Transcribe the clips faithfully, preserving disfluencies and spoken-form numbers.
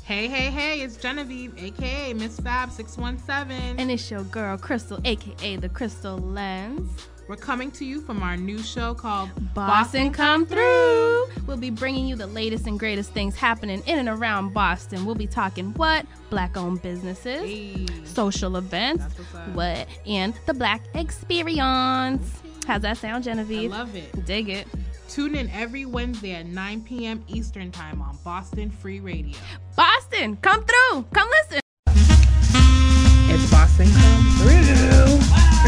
Hey, hey, hey, it's Genevieve, aka Miss Fab six one seven. And it's your girl, Crystal, aka The Crystal Lens. We're coming to you from our new show called Boston Come Through. We'll be bringing you the latest and greatest things happening in and around Boston. We'll be talking what? Black-owned businesses, Hey. social events, That's what's up. what? And the Black experience. How's that sound, I Genevieve? love it. Dig it. Tune in every Wednesday at nine p.m. Eastern Time on Boston Free Radio. Boston, come through. Come listen. It's Boston Come Through.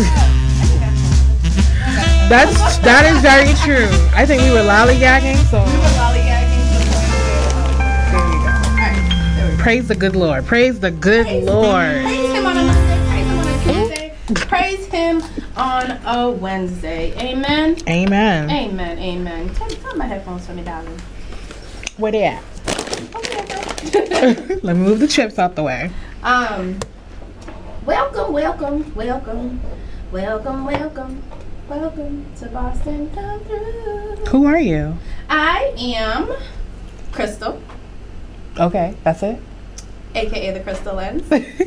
That's, that is very true. I think we were lollygagging, so We were lollygagging. there you go. All right, there we go. Praise the good Lord. Praise the good Praise, Lord. praise him on a Monday. Praise him on a Tuesday. Praise him on a Wednesday. Amen. Amen. Amen. Amen. Tell, tell my headphones for me, darling. Where they at? Okay, Let me move the chips out the way. um. Welcome, welcome, welcome, welcome, welcome, welcome to Boston Come Through. Who are you? I am Crystal, Okay, that's it. aka the Crystal Lens.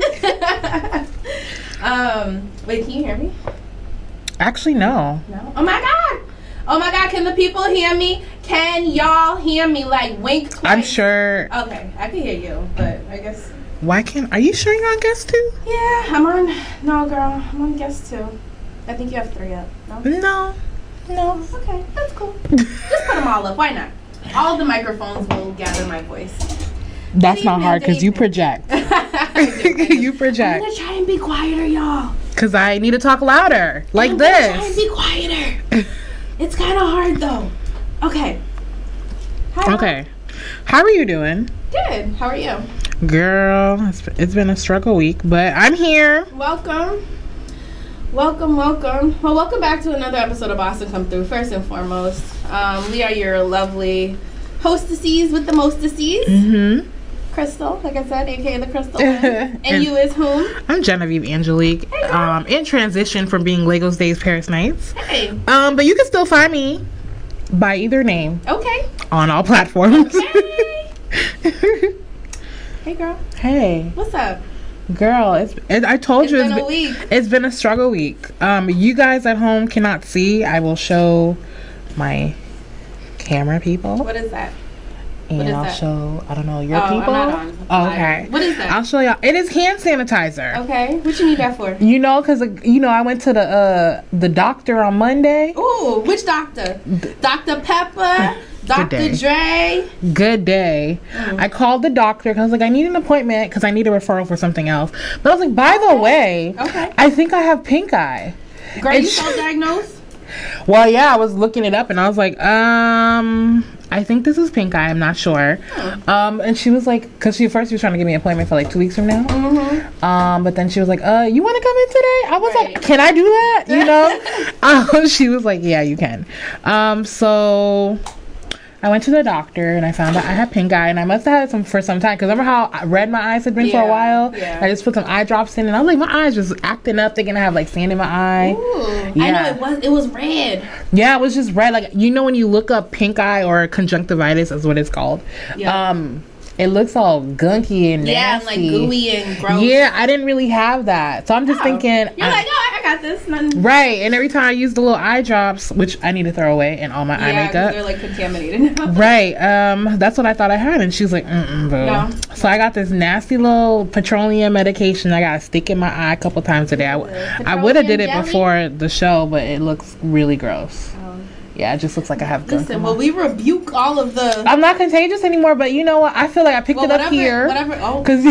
um. Wait, can you hear me? Actually, no. No. Oh my God. Oh my God. Can the people hear me? Can y'all hear me? Like wink twice. I'm sure. Okay, I can hear you, but I guess. Why can't? Are you sure you're on guest too? Yeah, I'm on. No, girl, I'm on guest two. I think you have three up. No. No. No. Okay, that's cool. Just put them all up. Why not? All the microphones will gather my voice. That's Good not evening, hard because good you evening. project. You I'm project. gonna try and be quieter, y'all. Because I need to talk louder. Like I'm gonna try and this. be quieter. It's kind of hard though. Okay. Hi. Okay. How are you doing? Good. How are you? Girl, it's, it's been a struggle week, but I'm here. Welcome. Welcome, welcome. Well, welcome back to another episode of Boston Come Through. First and foremost, um, we are your lovely hostesses with the mostesses. Mm-hmm. Crystal, like I said, aka the Crystal. and, And- you is whom? I'm Genevieve Angelique. Hey, girl. Um, in transition from being Legos Days Paris Nights. Hey. Um, but you can still find me by either name Okay. on all platforms. Hey. Hey, girl. Hey, What's up? girl, it's it, I told It's you been it's a week. it's been a struggle week. Um, you guys at home cannot see. I will show my camera people, What is that? and is I'll that? show I don't know your Oh, I'm people. not on Oh, live. okay. What is that? I'll show y'all. It is hand sanitizer. Okay. What you need that for? You know, cause uh, you know I went to the uh the doctor on Monday. Ooh, which doctor? Doctor Pepper? Doctor day. Dre? Good day. Mm. I called the doctor because I was like, I need an appointment because I need a referral for something else. But I was like, by the way, Okay. I think I have pink eye. Girl, you It's- self-diagnosed? Well, yeah, I was looking it up and I was like, um, I think this is pink eye. I'm not sure. Hmm. Um, and she was like, because she first she was trying to give me an appointment for like two weeks from now. Mm-hmm. Um, but then she was like, uh, you want to come in today? I was Right. like, can I do that? You know? um, she was like, yeah, you can. Um, so I went to the doctor and I found out I had pink eye, and I must have had it some for some time. Because remember how red my eyes had been for Yeah, a while? yeah. I just put some eye drops in, and I was like, my eyes just acting up, thinking I have like sand in my eye. Ooh. I Yeah. know it was it was red. Yeah, it was just red. Like, you know when you look up pink eye or conjunctivitis is what it's called. Yeah. Um, it looks all gunky and Yeah, and nasty. like gooey and gross. Yeah, I didn't really have that. So I'm just Oh. thinking. You're I- like, oh, I got this. Nothing. right. And every time I use the little eye drops, which I need to throw away, and all my eye Yeah, 'cause makeup. they're like contaminated now. Right. Um, that's what I thought I had. And she's like, mm-mm, boo. No. So I got this nasty little petroleum medication I got to stick in my eye a couple times a day. I, w- I would have did it Petroleum jelly? before the show, but it looks really gross. Um, Yeah, it just looks like I have gunk. Listen, in my- well, we rebuke all of the. I'm not contagious anymore, but you know what? I feel like I picked well, it up whatever, here. Whatever. Oh, Because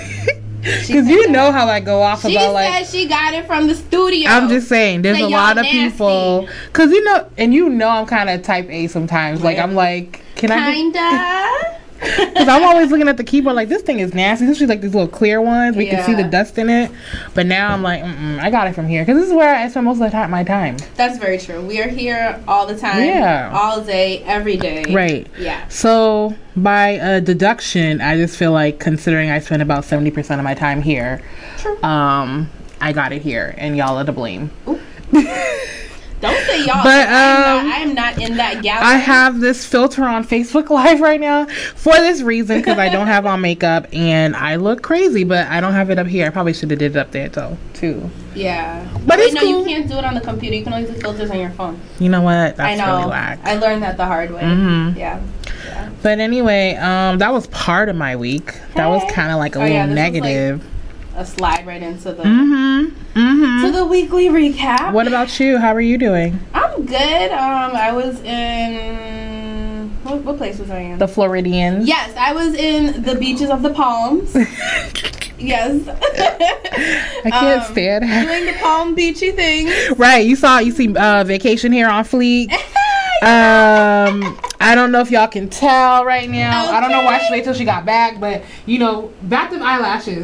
She you said know that. how I go off she about said like. she got it from the studio. I'm just saying, there's Say a y'all lot of nasty. people. Because you know, and you know I'm kind of type A sometimes. Like, I'm like, can I? Kinda. Because I'm always looking at the keyboard like, this thing is nasty. Especially like these little clear ones. We can see Yeah. the dust in it. But now I'm like, mm-mm, I got it from here. Because this is where I spend most of the time, my time. That's very true. We are here all the time. Yeah. All day, every day. Right. Yeah. So by uh, deduction, I just feel like considering I spend about seventy percent of my time here, True. um, I got it here, and y'all are to blame. Don't say y'all. But I am, um, not, I am not in that gallery. I have this filter on Facebook Live right now for this reason, because I don't have on makeup and I look crazy, but I don't have it up here. I probably should have did it up there though too. Yeah, but Wait, it's no, cool. You can't do it on the computer. You can only do filters on your phone. You know what? That's I know. really whack. I learned that the hard way. Mm-hmm. Yeah. yeah. But anyway, um, that was part of my week. Hey. That was kind of like a oh, little yeah, this negative. A slide right into the mm-hmm. Mm-hmm. to the weekly recap. What about you? How are you doing? I'm good. Um, I was in what, what place was I in? The Floridians. Yes, I was in the beaches of the Palms. Yes. I can't um, stand it. Doing the Palm Beachy thing. Right. You saw. You see, uh, Vacation here on Fleek. um, I don't know if y'all can tell right now. Okay. I don't know why she waited till she got back, but you know, back them eyelashes.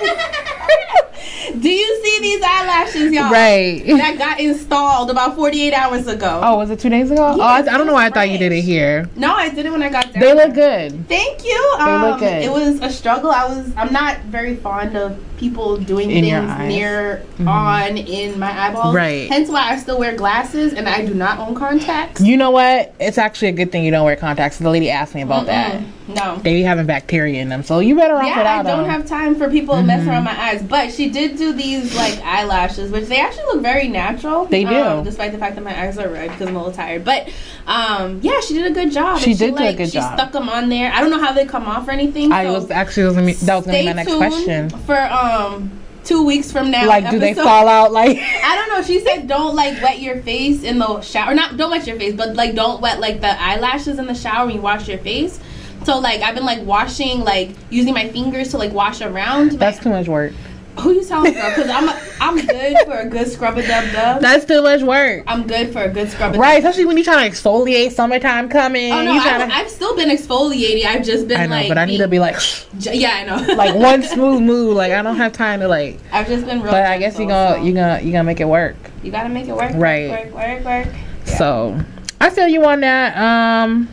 Do you see these eyelashes, y'all? Right. That got installed about forty-eight hours ago. Oh, was it two days ago? Yeah, oh, I, I don't know why I thought you did it here. No, I did it when I got down. They look good. Thank you. They um, look good. It was a struggle. I was. I'm not very fond of people doing in things near mm-hmm. on in my eyeballs. Right. Hence why I still wear glasses and I do not own contacts. You know what? It's actually a good thing you don't wear contacts. The lady asked me about Mm-mm. that. No. They be having bacteria in them, so you better off yeah, without them. I don't them. have time for people mm-hmm. messing around my eyes. But she did do these like eyelashes, which they actually look very natural. They do, um, despite the fact that my eyes are red because I'm a little tired. But um, yeah, she did a good job. She and did she, do like, a good she job. She stuck them on there. I don't know how they come off or anything. I so was actually was gonna be, that was gonna be my next question. For um. Two weeks from now, like, do episode. they fall out? Like, I don't know. She said, don't like wet your face in the shower. Not don't wet your face, but like don't wet like the eyelashes in the shower when you wash your face. So like I've been like washing, like using my fingers to like wash around. That's my, too much work. Who you telling, girl? Because I'm a, I'm good for a good scrub a dub dub. That's too much work. I'm good for a good scrub a right, especially when you're trying to exfoliate. Summertime coming. Oh no, you I've, to... I've still been exfoliating. I've just been I know, like, but I need to be like, j- yeah, I know, like one smooth move. Like I don't have time to like. I've just been real. But I guess you gonna so. you gonna you gonna make it work. You gotta make it work. Right. Work, work, work. work. Yeah. So I feel you on that. Um.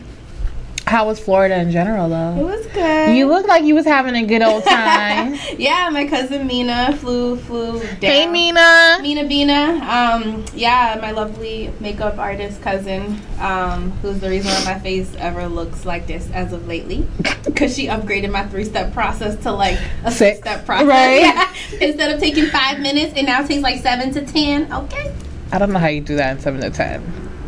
How was Florida in general, though? It was good. You look like you was having a good old time. Yeah, my cousin Mina flew flew down. Hey, Mina. Mina Bina. Um, yeah, my lovely makeup artist cousin, um, who's the reason why my face ever looks like this as of lately, because she upgraded my three-step process to like a six-step process. Right. Yeah. Instead of taking five minutes, it now takes like seven to ten. Okay. I don't know how you do that in seven to ten.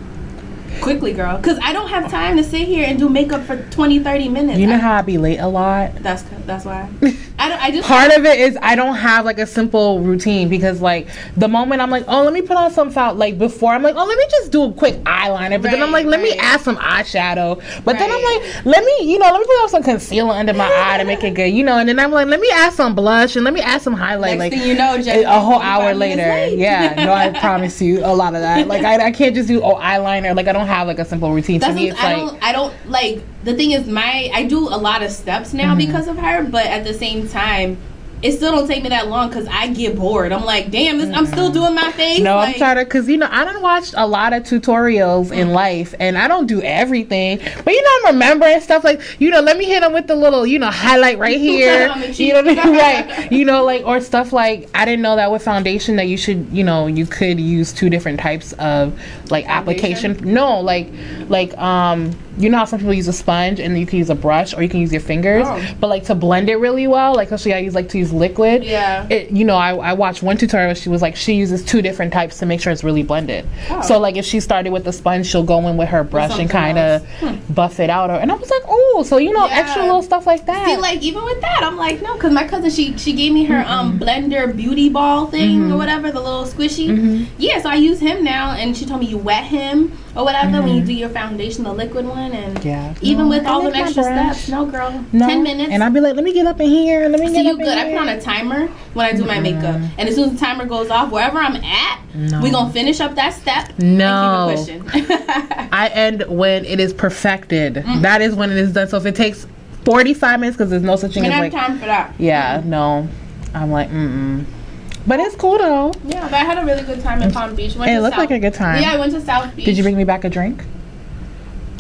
Quickly, girl, because I don't have time to sit here and do makeup for twenty, thirty minutes. You know I, how I be late a lot? That's that's why. I don't. I just part of it is I don't have like a simple routine, because like the moment I'm like, oh, let me put on some found, like before I'm like, oh, let me just do a quick eyeliner, but right, then I'm like, let right. me add some eyeshadow, but right. then I'm like, let me, you know, let me put on some concealer under my eye to make it good, you know, and then I'm like, let me add some blush and let me add some highlight. Next like thing you know, just a whole hour later, yeah, no, I promise you a lot of that. Like I, I can't just do oh eyeliner. Like I don't have like a simple routine. That's to me, it's I like don't, I don't like. The thing is, my I do a lot of steps now mm-hmm. because of her, but at the same time, it still don't take me that long because I get bored. I'm like, damn, this, mm-hmm. I'm still doing my face. No, like, I'm trying to, because, you know, I done watched a lot of tutorials mm-hmm. in life, and I don't do everything. But, you know, I'm remembering stuff like, you know, let me hit them with the little, you know, highlight right here. You know, right. You know, like, or stuff like, I didn't know that with foundation that you should, you know, you could use two different types of, like, foundation? application. No, like, like, um... you know how some people use a sponge and you can use a brush or you can use your fingers, oh. but like to blend it really well, like especially I use like to use liquid. Yeah. It, you know, I, I watched one tutorial. She was like, she uses two different types to make sure it's really blended. Oh. So like if she started with the sponge, she'll go in with her brush and kind of hmm. buff it out. Or, and I was like, oh, so you know, yeah. extra little stuff like that. See, like even with that, I'm like, no, because my cousin she she gave me her mm-hmm. um blender beauty ball thing mm-hmm. or whatever, the little squishy. Mm-hmm. Yeah, so I use him now, and she told me you wet him or whatever mm-hmm. when you do your foundation, the liquid one, and yeah. even no, with all the extra brush. steps, no girl, no. ten minutes. And I'll be like, let me get up in here, let me See, get you up good. in I here. put on a timer when I do my makeup, and as soon as the timer goes off, wherever I'm at, no. we gonna finish up that step. No, and keep it pushing. I end when it is perfected. Mm. That is when it is done. So if it takes forty-five minutes, because there's no such thing we as don't like have time for that. Yeah, mm. no, I'm like, mm-mm. But it's cool though. Yeah, but I had a really good time in Palm Beach. Went it to looked South, like a good time. Yeah, I went to South Beach. Did you bring me back a drink?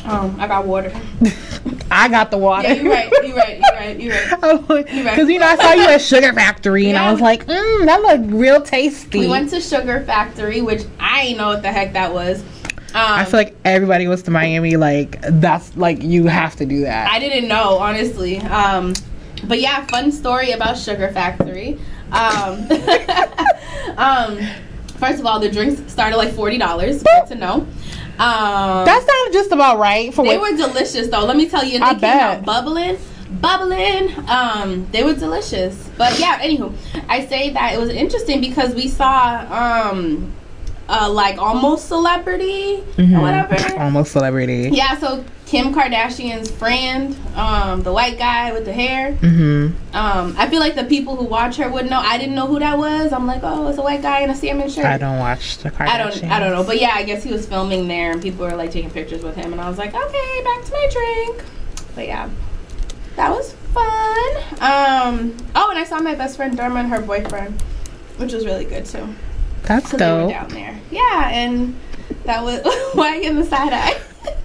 Um, I got water. I got the water. Yeah, you're right. You're right. You're right. You're right. Because you know, I saw you at Sugar Factory, and Yeah. I was like, mm, that looked real tasty. We went to Sugar Factory, which I didn't know what the heck that was. Um, I feel like everybody goes to Miami. Like that's like you have to do that. I didn't know, honestly. Um, but yeah, fun story about Sugar Factory. Um, um, first of all, the drinks started like forty dollars. Good to know. Um, That sounds just about right for they what. were delicious though. Let me tell you, and they I came bet. out bubbling, bubbling. Um, they were delicious. But yeah, anywho, I say that it was interesting because we saw um, uh, like almost celebrity Mhm. or whatever. Almost celebrity. Yeah, so Kim Kardashian's friend, um, the white guy with the hair. Mm-hmm. Um, I feel like the people who watch her would know. I didn't know who that was. I'm like, oh, it's a white guy in a salmon shirt. I don't watch the Kardashians. I don't. I don't know. But yeah, I guess he was filming there, and people were like taking pictures with him, and I was like, okay, back to my drink. But yeah, that was fun. Um. Oh, and I saw my best friend Derma and her boyfriend, which was really good too. That's So they were dope. down there. Yeah, and that was why I give the side eye.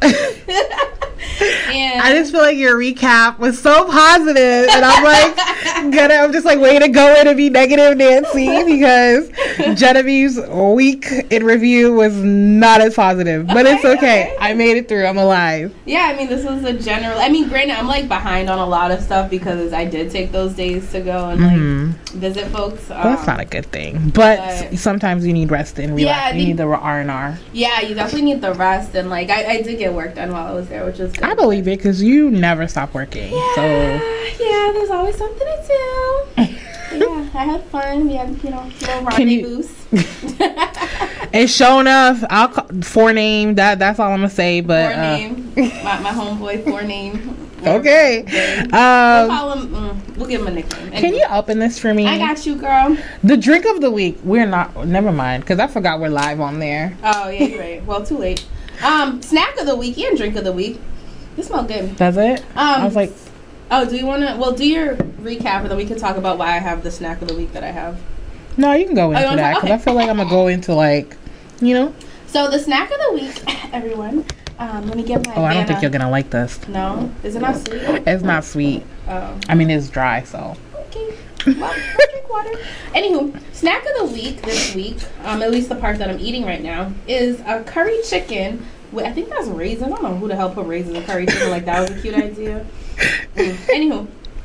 And I just feel like your recap was so positive, and I'm like, gonna, I'm just like, way to go in and be negative, Nancy, because Genevieve's week in review was not as positive, but it's Okay, okay. okay. I made it through. I'm alive. yeah, I mean, this was a general. I mean, granted, I'm like behind on a lot of stuff because I did take those days to go and like Mhm. visit folks. Um, Well, that's not a good thing, but, but- sometimes you need rest and relax. Yeah, I you think- need the R and R. Yeah, you definitely need the rest, and like I, I did get work done while I was there, which is good. I believe it because you never stop working. Yeah, So yeah, there's always something to do. But yeah, I had fun. We had, you know, little Can you- rendezvous. and sure enough, I'll call for name. That that's all I'm gonna say. But For uh, name, my, my homeboy for name. okay. We'll Um, call him. Mm, we'll give him a nickname. can you open this for me? I got you, girl. The drink of the week. We're not. Never mind, because I forgot we're live on there. Oh yeah, you're right. Well, too late. Um, snack of the week and drink of the week. This smell good. Does it? Um, I was like, oh, do you want to? Well, do your recap, and then we can talk about why I have the snack of the week that I have. no, you can go into you wanna that talk? because I Okay. feel like I'm gonna go into like, you know. So the snack of the week, everyone. Um, let me get my. Oh, I don't think Vanna. you're gonna like this. No, is it not sweet? It's not sweet. Oh, I mean, it's dry, so. okay. Well, I'll drink water. Anywho, snack of the week this week, um, at least the part that I'm eating right now, is a curry chicken. With, I think that's raisins. I don't know who the hell put raisins in curry chicken. Like that was a cute idea. Mm. Anywho,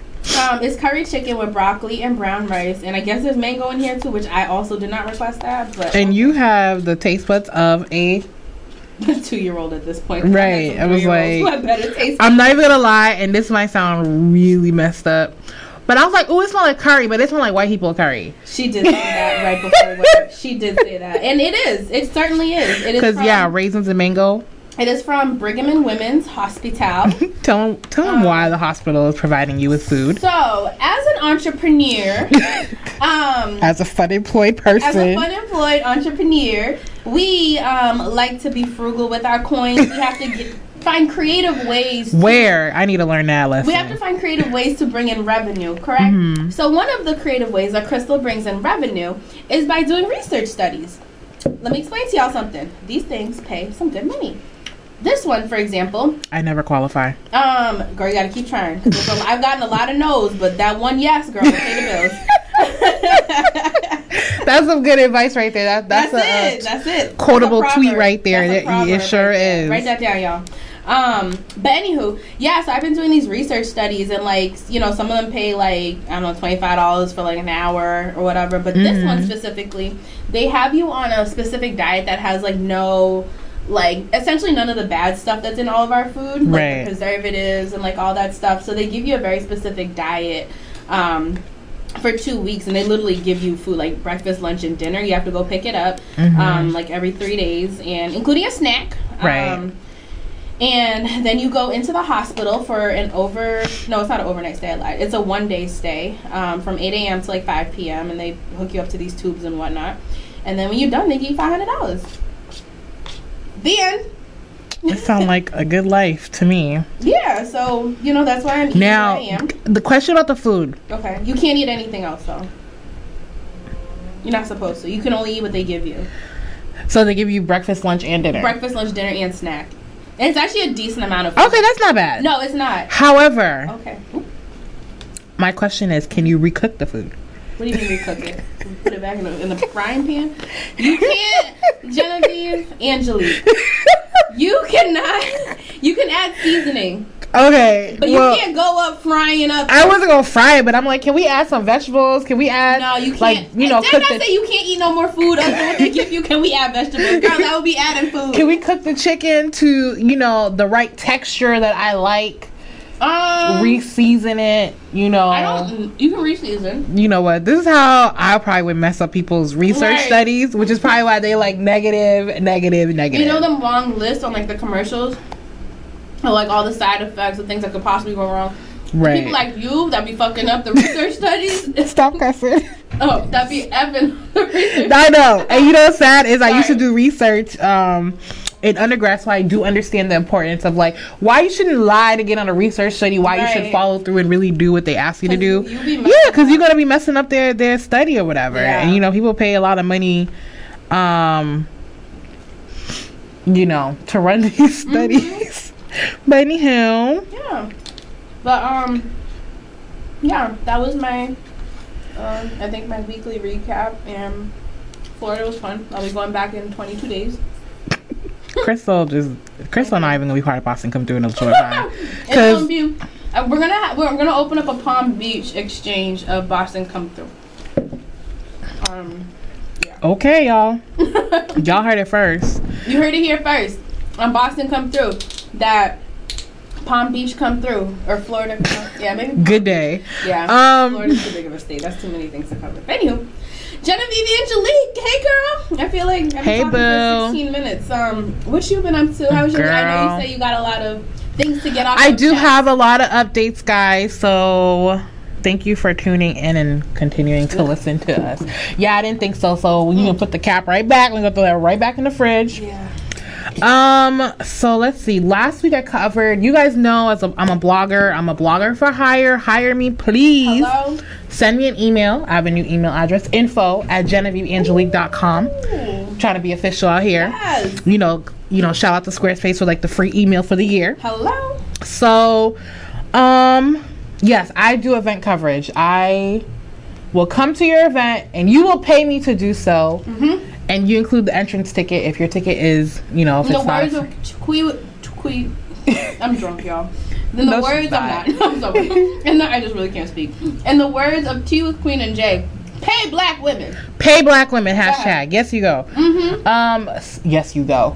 um, it's curry chicken with broccoli and brown rice, and I guess there's mango in here too, which I also did not request that. But And you have the taste buds of a. two year old at this point, Right, I was like- who had better taste. I'm not even gonna lie, and this might sound really messed up, but I was like, "Oh, it smells like curry," but it smells like white people curry. She did say that right before. What, she did say that, and it is. It certainly is. It is Because from, yeah, raisins and mango. It is from Brigham and Women's Hospital. Tell them, tell them Um, why the hospital is providing you with food. So, as an entrepreneur, um, As a fun employed person, as a fun employed entrepreneur, we um, like to be frugal with our coins. We have to get, find creative ways. To, where I need to learn that lesson. we have to find creative ways to bring in revenue, correct? Mhm. So one of the creative ways that Crystal brings in revenue is by doing research studies. Let me explain to y'all something. These things pay some good money. This one, for example, I never qualify. um, girl, you gotta keep trying. 'Cause there's a- I've gotten a lot of no's, but that one yes, girl, will pay the bills. That's some good advice right there. That, that's, That's, a, it. That's it. quotable That's a tweet proverb. right there. That's a It- proverb it sure right there. is. Write that down, y'all. Um, but anywho, yeah. So I've been doing these research studies, and like, you know, some of them pay like I don't know, twenty five dollars for like an hour or whatever. But this Mhm. one specifically, they have you on a specific diet that has like no. Like essentially none of the bad stuff that's in all of our food, like Right. the preservatives and like all that stuff. So they give you a very specific diet um, for two weeks, and they literally give you food like breakfast, lunch, and dinner. You have to go pick it up Mhm. um, like every three days, and including a snack. Right. Um, and then you go into the hospital for an over no, it's not an overnight stay. I lied. It's a one day stay um, from eight a.m. to like five p.m. and they hook you up to these tubes and whatnot. And then when you're done, they give you five hundred dollars. The end. It sounds like a good life to me. Yeah, so you know that's why I'm eating Now, what I am. the question about the food. Okay, you can't eat anything else though. You're not supposed to. You can only eat what they give you. So they give you breakfast, lunch, and dinner. Breakfast, lunch, dinner, and snack. It's actually a decent amount of food. Okay, that's not bad. No, it's not. However, Okay. Oop. my question is, can you recook the food? What do you mean recook it? Put it back in the, in the frying pan? You can't, Genevieve, Angelique. You cannot. You can add seasoning, Okay, but well, you can't go up frying up. I wasn't gonna fry it, but I'm like, can we add some vegetables? Can we add? No, you can't. Like, you know, Did cook I the, say you can't eat no more food other than what they give you? Can we add vegetables? Girl, that would be adding food. Can we cook the chicken to, you know, the right texture that I like? Um, Re-season it, you know. I don't. You can re-season. You know what? This is how I probably would mess up people's research Right. studies, which is probably why they like negative, negative, negative. You know them long lists on like the commercials, of like all the side effects and things that could possibly go wrong. Right. People like you that be fucking up the research studies. Stop cussing. Oh, that be Evan. the research. I know. And you know what's sad is I used to Sorry. do research um, in undergrad, so I do understand the importance of like why you shouldn't lie to get on a research study, why you should Right. follow through and really do what they ask you to 'Cause do. you be messing Yeah, because up. you're gonna be messing up their their study or whatever. Yeah. And you know, people pay a lot of money, um, you know, to run these studies. But anyhow, Yeah, but um, yeah, that was my, um, I think my weekly recap, and Florida was fun. I'll be going back in twenty-two days. Crystal just Crystal not even gonna be part of Boston come through in a short time. It's 'Cause- gonna be, uh, we're gonna ha- we're gonna open up a Palm Beach exchange of Boston come through. Um, Okay, y'all. Y'all heard it first. you heard it here first on Boston come through that Palm Beach come through or Florida. Come, yeah, maybe. Good day. Yeah, Um, Florida's too big of a state. That's too many things to cover. Anywho, Genevieve Angelique, hey girl. I feel like I've been Hey, talking boo. for sixteen minutes. Um, what you been up to? How was your? I know Girl. you say you got a lot of things to get off. I your do chest. have a lot of updates, guys. So thank you for tuning in and continuing to listen to us. Yeah, I didn't think so. So we gonna put the cap right back. We're gonna throw that right back in the fridge. Yeah. Um. So let's see. Last week I covered. You guys know, as a, I'm a blogger. I'm a blogger for hire. Hire me, please. Hello. Send me an email. I have a new email address. Info at genevieve angelique dot com. Ooh. Trying to be official out here. Yes. You know. You know. Shout out to Squarespace for like the free email for the year. Hello. So, um, yes, I do event coverage. I will come to your event, and you will pay me to do so. Mm-hmm. And you include the entrance ticket if your ticket is, you know, if In the it's not. words of Tqui, Tqui, I'm drunk, y'all. In the No, she's words, not. I'm not. I'm sorry. And the, I just really can't speak. In the words of Tea with Queen and Jay, pay black women. Pay black women. Yeah. Hashtag. Yes, you go. Mm-hmm. Um. s- Yes, you go.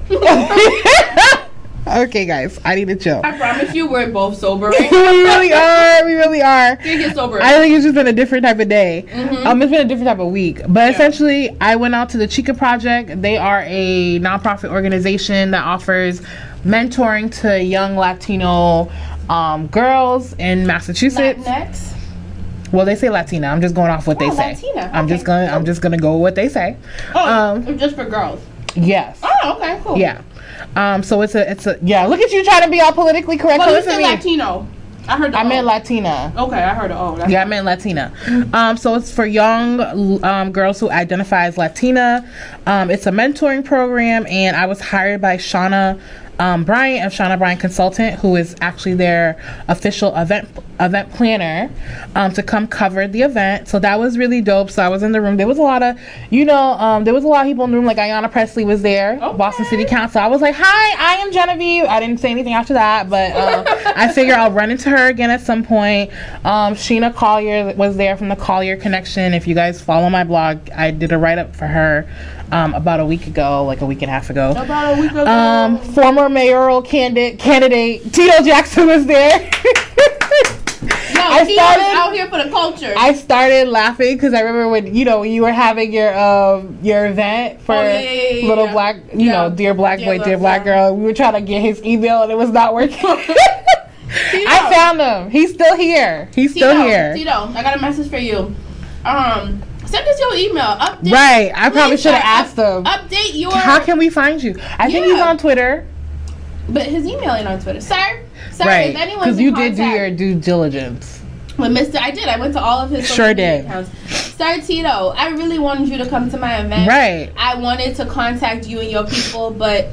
Okay, guys, I need to chill. I promise you, we're both sober. we Right? really are. We really are. Can't get sober. I think it's just been a different type of day. Mhm. Um, it's been a different type of week. But Yeah. essentially, I went out to the Chica Project. They are a nonprofit organization that offers mentoring to young Latino um, girls in Massachusetts. Next. Well, they say Latina. I'm just going off what Oh, they say. Latina. I'm Okay. just gonna. I'm just gonna go with what they say. Oh, Um, just for girls. Yes. Oh, okay, cool. Yeah. Um. So it's a. It's a. Yeah. Look at you trying to be all politically correct. Well, you Listen said to me. Latino. I heard the I O. meant Latina. Okay, I heard the O. That's Yeah, I meant Latina. Um, so it's for young um, girls who identify as Latina. Um, it's a mentoring program, and I was hired by Shauna um, Bryant of Shauna Bryant Consultant, who is actually their official event event planner, um, to come cover the event. So that was really dope. So I was in the room. There was a lot of, you know, um, there was a lot of people in the room. Like Ayanna Presley was there, Okay. Boston City Council. I was like, "Hi, I am Genevieve." I didn't say anything after that, but uh, I figure I'll run into her again at some point. Um, Sheena Collier was there from the Collier Connection. If you guys follow my blog, I did a write up for her um, about a week ago, like a week and a half ago. about a week ago. Um, former mayoral candidate candidate Tito Jackson was there. Yo, I Tito's started- out here for the culture. I started laughing because I remember when you know when you were having your um your event for Oh, yeah, yeah, yeah, yeah, little yeah. black you Yeah. know dear black Dear boy Black- dear black yeah. girl. We were trying to get his email and it was not working. Tito. I found him. He's still here. He's still Tito, here. Tito, I got a message for you. Um, send us your email. Update. Right. I probably Please, should have sir, asked him. up- Update your. How can we find you? I think he's Yeah. on Twitter. But his email ain't on Twitter, sir. Sir, Right. if anyone's Because in you did do contact your due diligence. with Mister I did. I went to all of his social Sure media did. accounts. Sir Tito, I really wanted you to come to my event. Right. I wanted to contact you and your people, but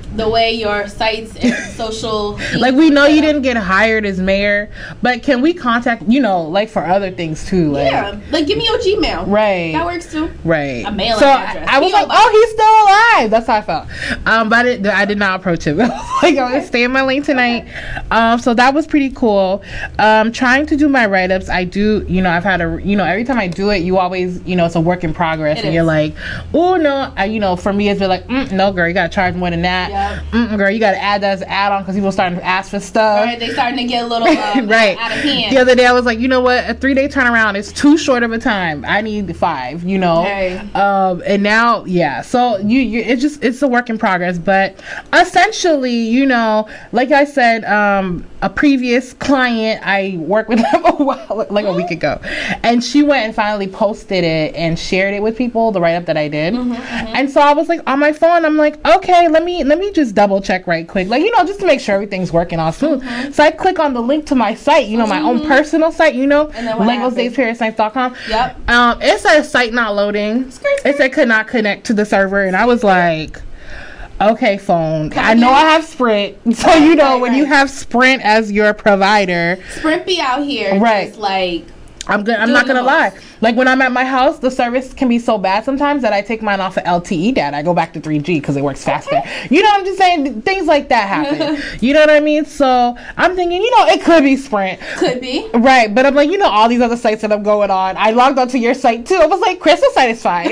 the way your sites and social like we know you didn't get hired as mayor, but can we contact you know like for other things too? Like, yeah, like give me your Gmail. Right, that works too. Right, a mailing so address. I, I was like, oh, he's still alive. That's how I felt. Um, but it, I did not approach him. I was like, I'm gonna stay in my lane tonight. Um, so that was pretty cool. Um, trying to do my write ups. I do. You know, I've had a. You know, every time I do it, you always. You know, it's a work in progress, it and is. you're like, oh no. I, you know, for me, it's been like, mm, no, girl, you gotta charge more than that. Yep. Mm, girl, you gotta add that as an add on because people starting to ask for stuff. Right, they starting to get a little um, right. out of hand. The other day, I was like, you know what? A three day turnaround is too short of a time. I need five. You know. Hey. Um, and now, yeah. So you, you, it's just it's a work in progress, but essentially, you know, like I said, um, a previous client, I worked with them a while, like a week ago, and she went and finally posted it and shared it with people, the write up that I did. Mm-hmm, mm-hmm. And so I was like on my phone, I'm like, okay, let me let me just double check right quick, like you know, just to make sure everything's working all smooth. Mm-hmm. So I click on the link to my site, you know, my mm-hmm. own personal site, you know, Legos Days Paradise dot com. Yep. Um, it says site not loading. It said could not connect to the server, and I was like, okay, phone. I know I have Sprint, so you know right, when right. you have Sprint as your provider, Sprint be out here, right? Just like I'm good. I'm not gonna lie. Like when I'm at my house, the service can be so bad sometimes that I take mine off of L T E data. I go back to three G because it works faster. Okay. You know what I'm just saying? Things like that happen. You know what I mean? So I'm thinking, you know, it could be Sprint. Could be. Right. But I'm like, you know, all these other sites that I'm going on. I logged onto your site too. I was like, Crystal's site is fine.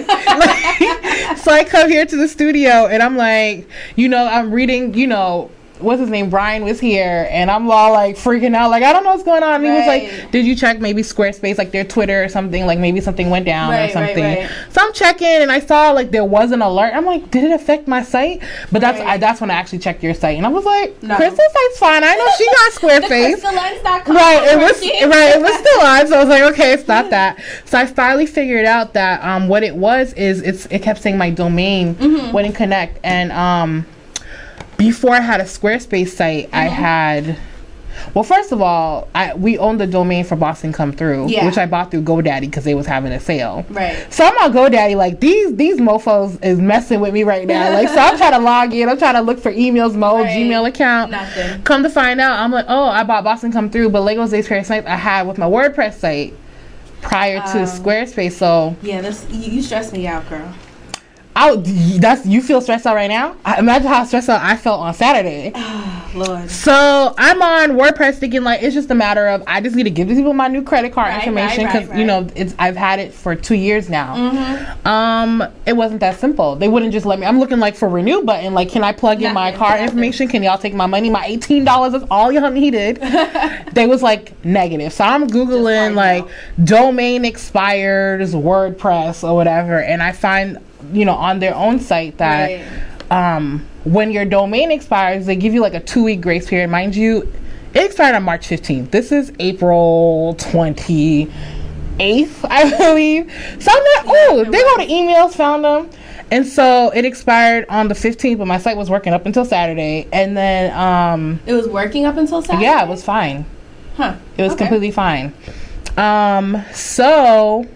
So I come here to the studio and I'm like, you know, I'm reading, you know, what's his name? Brian was here, and I'm all like freaking out, like I don't know what's going on. And right. He was like, "Did you check maybe Squarespace, like their Twitter or something? Like maybe something went down right, or something." Right, right. So I'm checking, and I saw like there was an alert. I'm like, "Did it affect my site?" But that's right. I, that's when I actually checked your site, and I was like, no. "Crystal's site's fine. I know she got Squarespace." The crystal lens dot com. Right, it was right. It was still on, so I was like, "Okay, it's not that." So I finally figured out that um what it was is it's it kept saying my domain mm-hmm. wouldn't connect, and um. Before I had a Squarespace site, mm-hmm. I had, well, first of all, I we owned the domain for Boston Come Through, yeah. which I bought through GoDaddy because they was having a sale. Right. So I'm on GoDaddy, like, these these mofos is messing with me right now. Like, so I'm trying to log in. I'm trying to look for emails, my old right. Gmail account. Nothing. Come to find out, I'm like, oh, I bought Boston Come Through, but Legos Days Paradise I had with my WordPress site prior to um, Squarespace, so. Yeah, this you, you stressed me out, girl. I, that's you feel stressed out right now? I, imagine how stressed out I felt on Saturday. Oh, Lord. So I'm on WordPress thinking like it's just a matter of I just need to give these people my new credit card right, information because right, right, right. you know it's I've had it for two years now. Mm-hmm. Um, it wasn't that simple. They wouldn't just let me. I'm looking like for renew button. Like, can I plug in nothing, my card nothing. information? Can y'all take my money? My eighteen dollars is all y'all needed. They was like negative. So I'm googling like now. domain expires WordPress or whatever, and I find. You know, on their own site that right. um, when your domain expires, they give you like a two week grace period. Mind you, it expired on March fifteenth. This is April twenty-eighth, I believe. So I'm like, oh, they go to emails, found them. And so it expired on the fifteenth, but my site was working up until Saturday. And then... Um, it was working up until Saturday? Yeah, it was fine. Huh. It was okay. completely fine. Um, so...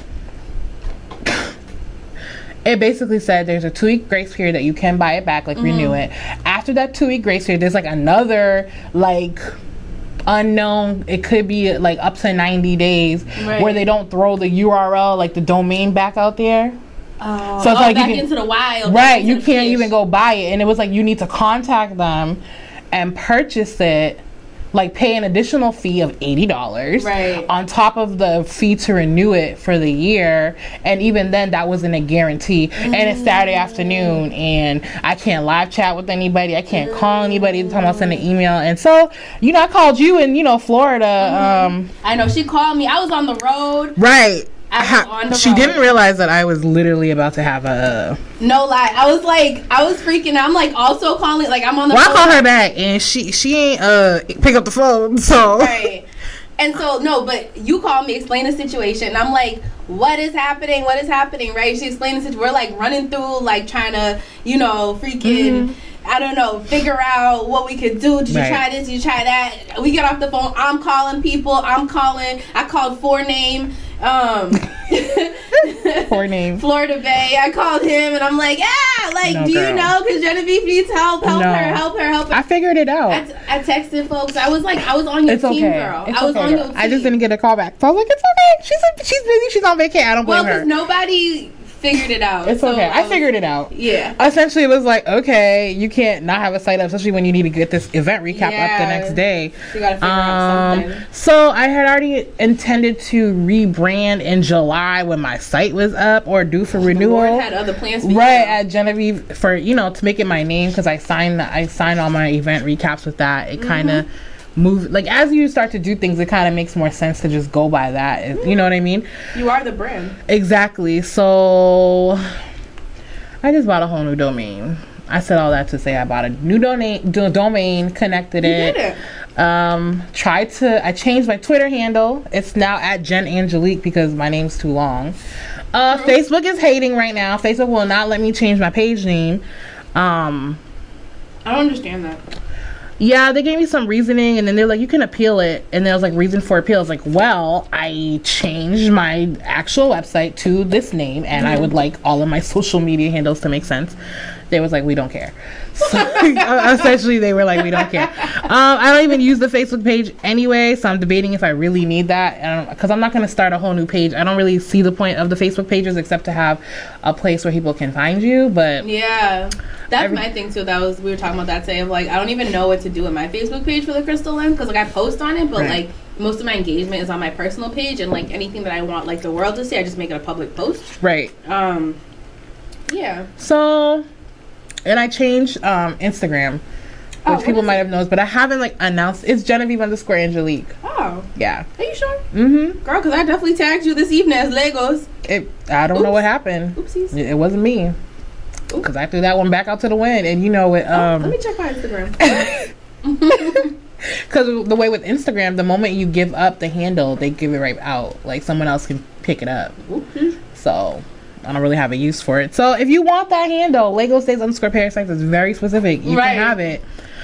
It basically said there's a two-week grace period that you can buy it back, like mm-hmm. renew it. After that two-week grace period, there's like another, like, unknown, it could be like up to ninety days right. where they don't throw the U R L, like the domain back out there. Oh, so it's oh, like back you can, into the wild. Right, you can't fish. even go buy it. And it was like you need to contact them and purchase it. Like pay an additional fee of eighty dollars right. on top of the fee to renew it for the year, and even then that wasn't a guarantee. Mm. And it's Saturday afternoon, and I can't live chat with anybody. I can't mm. call anybody to tell me I'll send an email. And so, you know, I called you in, you know, Florida. Mm. Um, I know she called me. I was on the road. Right. I was ha- on the she road. Didn't realize that I was literally about to have a. No lie, I was like, I was freaking out. I'm like, also calling, like I'm on the. Well, phone. I called her back, and she she ain't uh pick up the phone, so. Right, and so no, but you called me, explain the situation, and I'm like, what is happening? What is happening? Right? She explained the situation. We're like running through, like trying to, you know, freaking. Mm-hmm. I don't know, figure out what we could do. Did you right. try this? Did you try that? We get off the phone. I'm calling people. I'm calling. I called four name. Um, Poor name. Florida Bay. I called him and I'm like, ah, like, No, do girl. you know? Because Genevieve needs help. Help No. her. Help her. Help her. I figured it out. I, t- I texted folks. I was like, I was on your It's team, okay. girl. It's I was okay, on girl. your team. I just didn't get a call back. So I was like, it's okay. She's she's busy. She's on vacation. I don't blame Well, her. because nobody figured it out. It's so okay. I was- figured it out. Yeah. Essentially, it was like, okay, you can't not have a site up, especially when you need to get this event recap up the Yeah. next day. You gotta figure out Um, something. so I had already intended to rebrand in July when my site was up or due for The renewal. Lord had other plans for you. Right at Genevieve for you know to make it my name because I signed I signed all my event recaps with that. It kind of moved like as you start to do things, it kind of makes more sense to just go by that. It- You know what I mean? You are the brand. Exactly. So I just bought a whole new domain. I said all that to say I bought a new domain, do- domain, connected You it. did it. Um, tried to. I changed my Twitter handle. It's now at Jen Angelique because my name's too long. Uh, Facebook is hating right now. Facebook will not let me change my page name. Um, I don't understand that. yeah, they gave me some reasoning, and then they're like, you can appeal it. And there was like reason for appeal. I was like, well, I changed my actual website to this name, and I would like all of my social media handles to make sense. They was like, we don't care. So essentially, they were like, we don't care. Um, I don't even use the Facebook page anyway, so I'm debating if I really need that, because I'm not going to start a whole new page. I don't really see the point of the Facebook pages except to have a place where people can find you. But Yeah. That's Every- my thing too. That was we were talking about that today. Of like, I don't even know what to do with my Facebook page for the Crystal Lens because like I post on it, but Right. like most of my engagement is on my personal page, and like anything that I want like the world to see, I just make it a public post. right. Um, yeah. So, and I changed um, Instagram, which Oh, what people is might it? have noticed, but I haven't like announced. It's Genevieve underscore Angelique. Oh, Yeah. are you sure, Mm-hmm. girl? Because I definitely tagged you this evening as Legos. It. I don't know Oops. what happened. Oopsies. It, it wasn't me. Because I threw that one back out to the wind, and you know it. Oh, let Um, me check my Instagram. because the way with Instagram, the moment you give up the handle, they give it right out. Like someone else can pick it up. Oopsies. So I don't really have a use for it. So if you want that handle, Lego Stays underscore Parasites is very specific. You Right. can have it.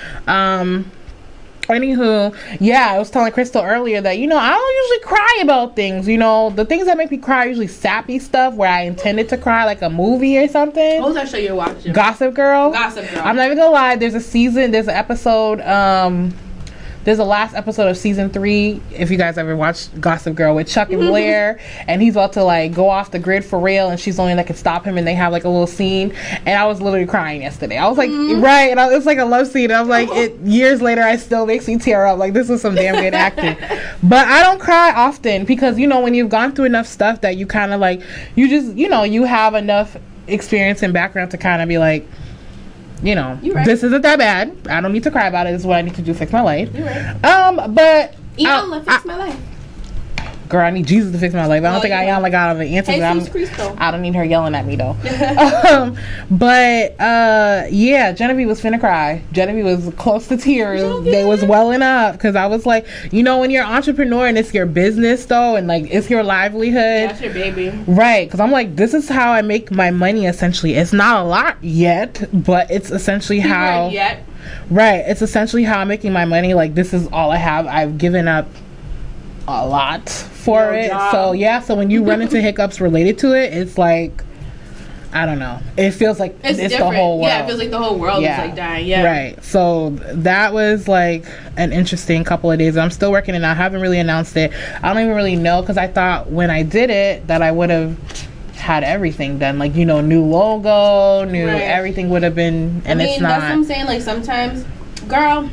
Um. Anywho, yeah, I was telling Crystal earlier that, you know, I don't usually cry about things. You know, the things that make me cry are usually sappy stuff where I intended to cry, like a movie or something. What was that show you're watching? Gossip Girl. Gossip Girl. I'm not even gonna lie, there's a season, there's an episode, um, there's a last episode of season three, if you guys ever watched Gossip Girl, with Chuck and Blair, and he's about to like go off the grid for real, and she's the only that can stop him, and they have like a little scene, and I was literally crying yesterday. I was like, right, and I, it's like a love scene, and I was like, it years later, I still makes me tear up. Like, this was some damn good acting. But I don't cry often, because, you know, when you've gone through enough stuff that you kind of like, you just, you know, you have enough experience and background to kind of be like, you know, You're right. this isn't that bad. I don't need to cry about it. This is what I need to do to fix my life. You're right. Um, but Iyanla, I- fix I- my life. girl, I need Jesus to fix my life. I don't Oh, think yeah. Iyanla got all the answers. I'm, Jesus Cristo. I don't need her yelling at me though. um, but uh, yeah, Genevieve was finna cry. Genevieve was close to tears. Genevieve. They was welling up because I was like, you know, when you're an entrepreneur and it's your business though, and like it's your livelihood. That's your baby. Right, because I'm like, this is how I make my money essentially. It's not a lot yet, but it's essentially Keep how. right yet. Right, it's essentially how I'm making my money. Like, this is all I have. I've given up a lot for No it. job. So, yeah, so when you run into hiccups related to it, it's like, I don't know. It feels like It's, it's, the different. whole world. Yeah, it feels like the whole world Yeah. is like dying. Yeah. Right. So that was like an interesting couple of days. I'm still working and I haven't really announced it. I don't even really know because I thought when I did it that I would have had everything done. Like, you know, new logo, new Right. everything would have been, and I mean, it's that's what I'm not. saying. Like sometimes, girl,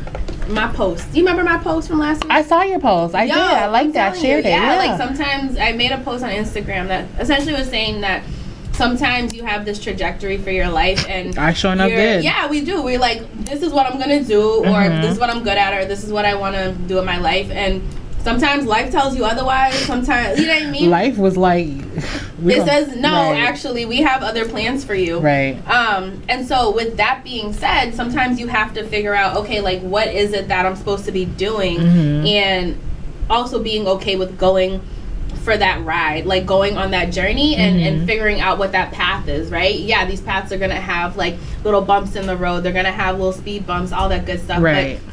my post. Do you remember my post from last week? I saw your post. I Yo, did. I I'm liked that. telling you, Shared it. yeah, Yeah. like sometimes I made a post on Instagram that essentially was saying that sometimes you have this trajectory for your life and I sure enough you're- did. Yeah, we do. We're like, this is what I'm gonna do, or Mhm. this is what I'm good at, or this is what I want to do in my life. And sometimes life tells you otherwise. Sometimes, you know what I mean? Life was like. we it gon- says no. right. Actually, we have other plans for you. Right. Um, and so with that being said, sometimes you have to figure out, okay, like what is it that I'm supposed to be doing, Mhm. and also being okay with going for that ride, like going on that journey and, Mhm. and figuring out what that path is, right? Yeah, these paths are gonna have like little bumps in the road. They're gonna have little speed bumps, all that good stuff. Right. But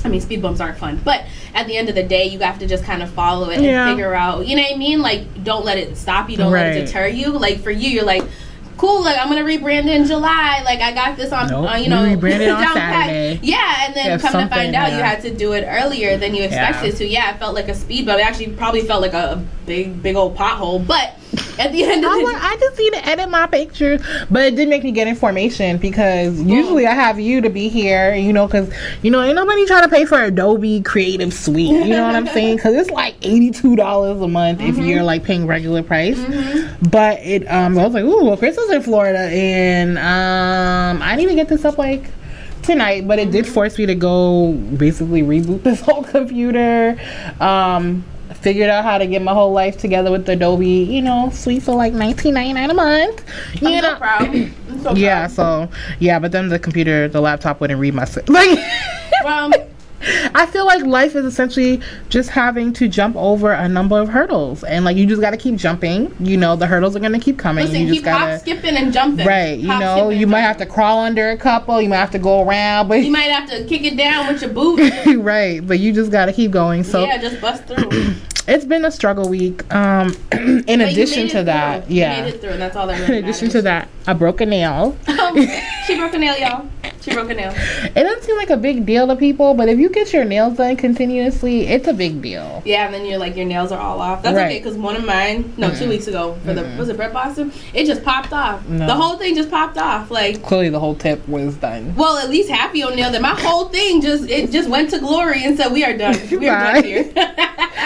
I mean, speed bumps aren't fun, but at the end of the day, you have to just kind of follow it and Yeah. figure out, you know what I mean? Like, don't let it stop you. Don't let Right. it deter you. Like, for you, you're like, cool, like, I'm going to rebrand in July. Like, I got this on, Nope. uh, you know. We rebranded on down pat. Saturday. Yeah, and then Yeah, come to something, find out, yeah. you had to do it earlier than you expected Yeah. to. Yeah, it felt like a speed bump. It actually probably felt like a, a big, big old pothole. But at the end of I, the wa- I just need to edit my pictures, but it did make me get information because usually I have you to be here, you know, because you know ain't nobody trying to pay for Adobe Creative Suite, you know what I'm saying? Because it's like eighty-two dollars a month if you're like paying regular price. But it, um, I was like, ooh, well, Chris is in Florida, and um, I need to get this up like tonight, but it did force me to go basically reboot this whole computer. Um, figured out how to get my whole life together with Adobe, you know, suite for like nineteen ninety-nine a month. You I'm know, so proud. I'm so yeah. proud. So yeah, but then the computer, the laptop wouldn't read my s- like. Well, I feel like life is essentially just having to jump over a number of hurdles, and like you just got to keep jumping. You know, the hurdles are gonna keep coming. listen, you just keep hop, gotta, skipping, and jumping. right? You Hop, know, skipping, you and might have to jumping. crawl under a couple. You might have to go around, but You might have to kick it down with your boot. right. But you just got to keep going. So yeah, just bust through. it's been a struggle week. Um, in But you addition made it to that, through. yeah. You made it through, and that's all that In really addition matters. to that, I broke a nail. Um, she broke a nail, y'all. She broke a nail. It doesn't seem like a big deal to people, but if you get your nails done continuously, it's a big deal. Yeah, and then you're like, your nails are all off. That's Right. okay, because one of mine, no, two weeks ago, for the, was it Brett Boston? It just popped off. No. The whole thing just popped off. Like, Clearly, the whole tip was done. well, at least half of your nail, that my whole thing just, it just went to glory and said, we are done. We are Bye. done here.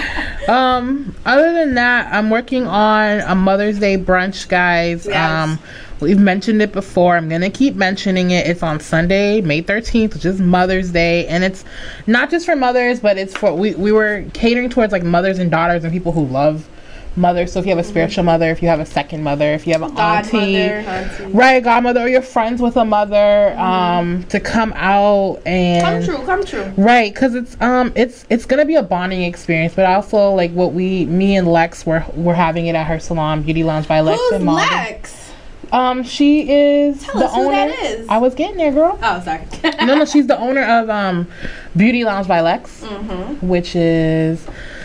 Um, other than that, I'm working on a Mother's Day brunch, guys. Yes. Um, we've mentioned it before. I'm gonna keep mentioning it. It's on Sunday, May thirteenth, which is Mother's Day, and it's not just for mothers, but it's for we we were catering towards like mothers and daughters and people who love mothers. So if you have a spiritual mother, if you have a second mother, if you have an auntie, Godmother, auntie. right, godmother, or you're friends with a mother, um, to come out and Come true, come true. right, because it's um it's it's gonna be a bonding experience, but also like what we me and Lex were we're having it at her salon, Beauty Lounge by Lex Who's and Mom. Lex? Um, she is Tell the us who owner. that is. I was getting there, girl. Oh, sorry. no, no, she's the owner of um Beauty Lounge by Lex, Mm-hmm. which is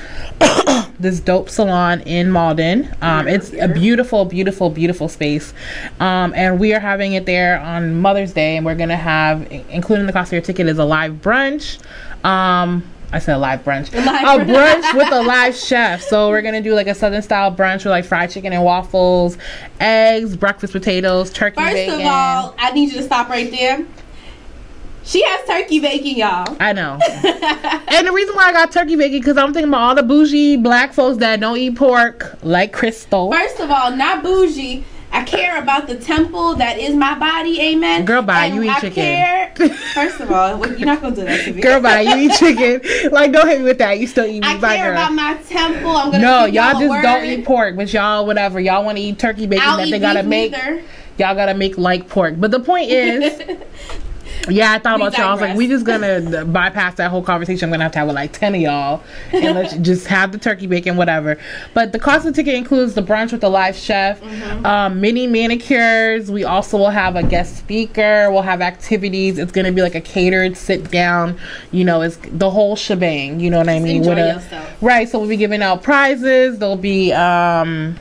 this dope salon in Malden. Um, Here, it's here. a beautiful, beautiful, beautiful space. Um, and we are having it there on Mother's Day, and we're gonna have, including the cost of your ticket, is a live brunch. Um, I said a live brunch. A live a brunch. brunch with a live chef. So we're gonna do like a southern style brunch with like fried chicken and waffles, eggs, breakfast potatoes, turkey First bacon. of all, I need you to stop right there. She has turkey bacon, y'all. I know. And the reason why I got turkey bacon because I'm thinking about all the bougie black folks that don't eat pork, like Crystal. First of all, not bougie. I care about the temple that is my body, amen. Girl, bye, And you eat I chicken. Care, first of all, well, you're not gonna do that to me. Girl, bye, you eat chicken. Like, don't hit me with that. You still eat meat, I bye, care girl. about my temple. I'm gonna No, give y'all y'all a just word. don't eat pork, but y'all, whatever. Y'all want to eat turkey bacon I'll that eat they gotta beef make. neither. Y'all gotta make like pork. But the point is, yeah, I thought We about y'all. I was like, digress. we just gonna bypass that whole conversation. I'm gonna have to have with like ten of y'all, and let's just have the turkey bacon, whatever. But the cost of the ticket includes the brunch with the live chef, Mm-hmm. um, mini manicures. We also will have a guest speaker. We'll have activities. It's gonna be like a catered sit down. You know, it's the whole shebang. You know what I mean? enjoy With a- yourself. Right. So we'll be giving out prizes. There'll be um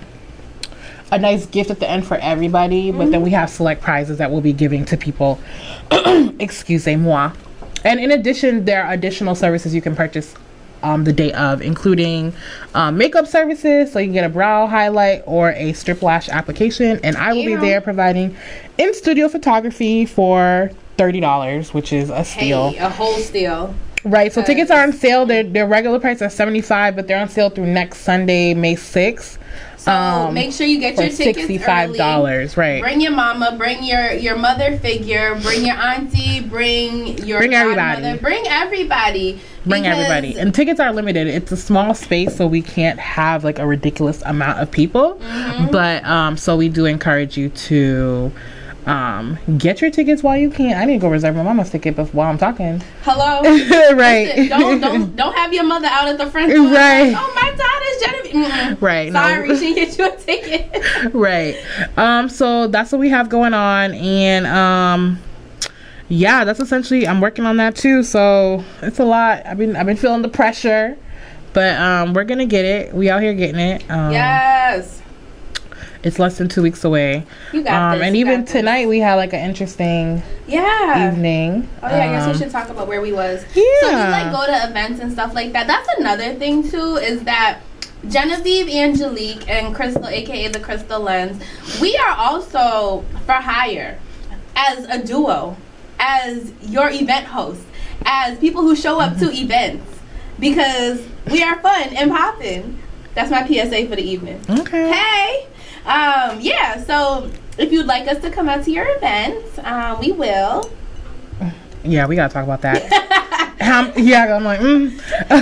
a nice gift at the end for everybody, but then we have select prizes that we'll be giving to people. Excusez-moi. And in addition, there are additional services you can purchase um, the day of, including um, makeup services, so you can get a brow highlight or a strip lash application. And I will be Yeah. there providing in-studio photography for thirty dollars, which is a steal. Hey, a whole steal. Right, so Uh, tickets are on sale. Their their regular price are seventy-five, but they're on sale through next Sunday, May sixth. So Um, make sure you get for your tickets sixty-five early. dollars, right? Bring your mama, bring your your mother figure, bring your auntie, bring your Bring everybody. godmother, bring everybody. Bring because- everybody. And tickets are limited. It's a small space, so we can't have like a ridiculous amount of people. Mm-hmm. But um, so we do encourage you to um get your tickets while you can. I need to go reserve my mama's ticket before while I'm talking. Hello. Right. Listen, don't don't don't have your mother out at the front door. Right. Like, oh, my daughter's Genevieve. Mm-mm. Right. no. Sorry, she didn't get you a ticket. Right. Um, so that's what we have going on, and um, yeah, that's essentially, I'm working on that too. So it's a lot. I've been I've been feeling the pressure, but um, we're gonna get it. We out here getting it. Um, yes. It's less than two weeks away. You got um, this. And you even got tonight this. we had like an interesting yeah. evening. Oh yeah, I guess um, we should talk about where we was. Yeah. So we like go to events and stuff like that. That's another thing too, is that Genevieve, Angelique, and Crystal, aka the Crystal Lens, we are also for hire as a duo, as your event host, as people who show up to events, because we are fun and poppin'. That's my P S A for the evening. Okay. Hey. Um, yeah, so if you'd like us to come out to your events, um, we will. Yeah, we gotta talk about that. um, yeah, I'm like, mm.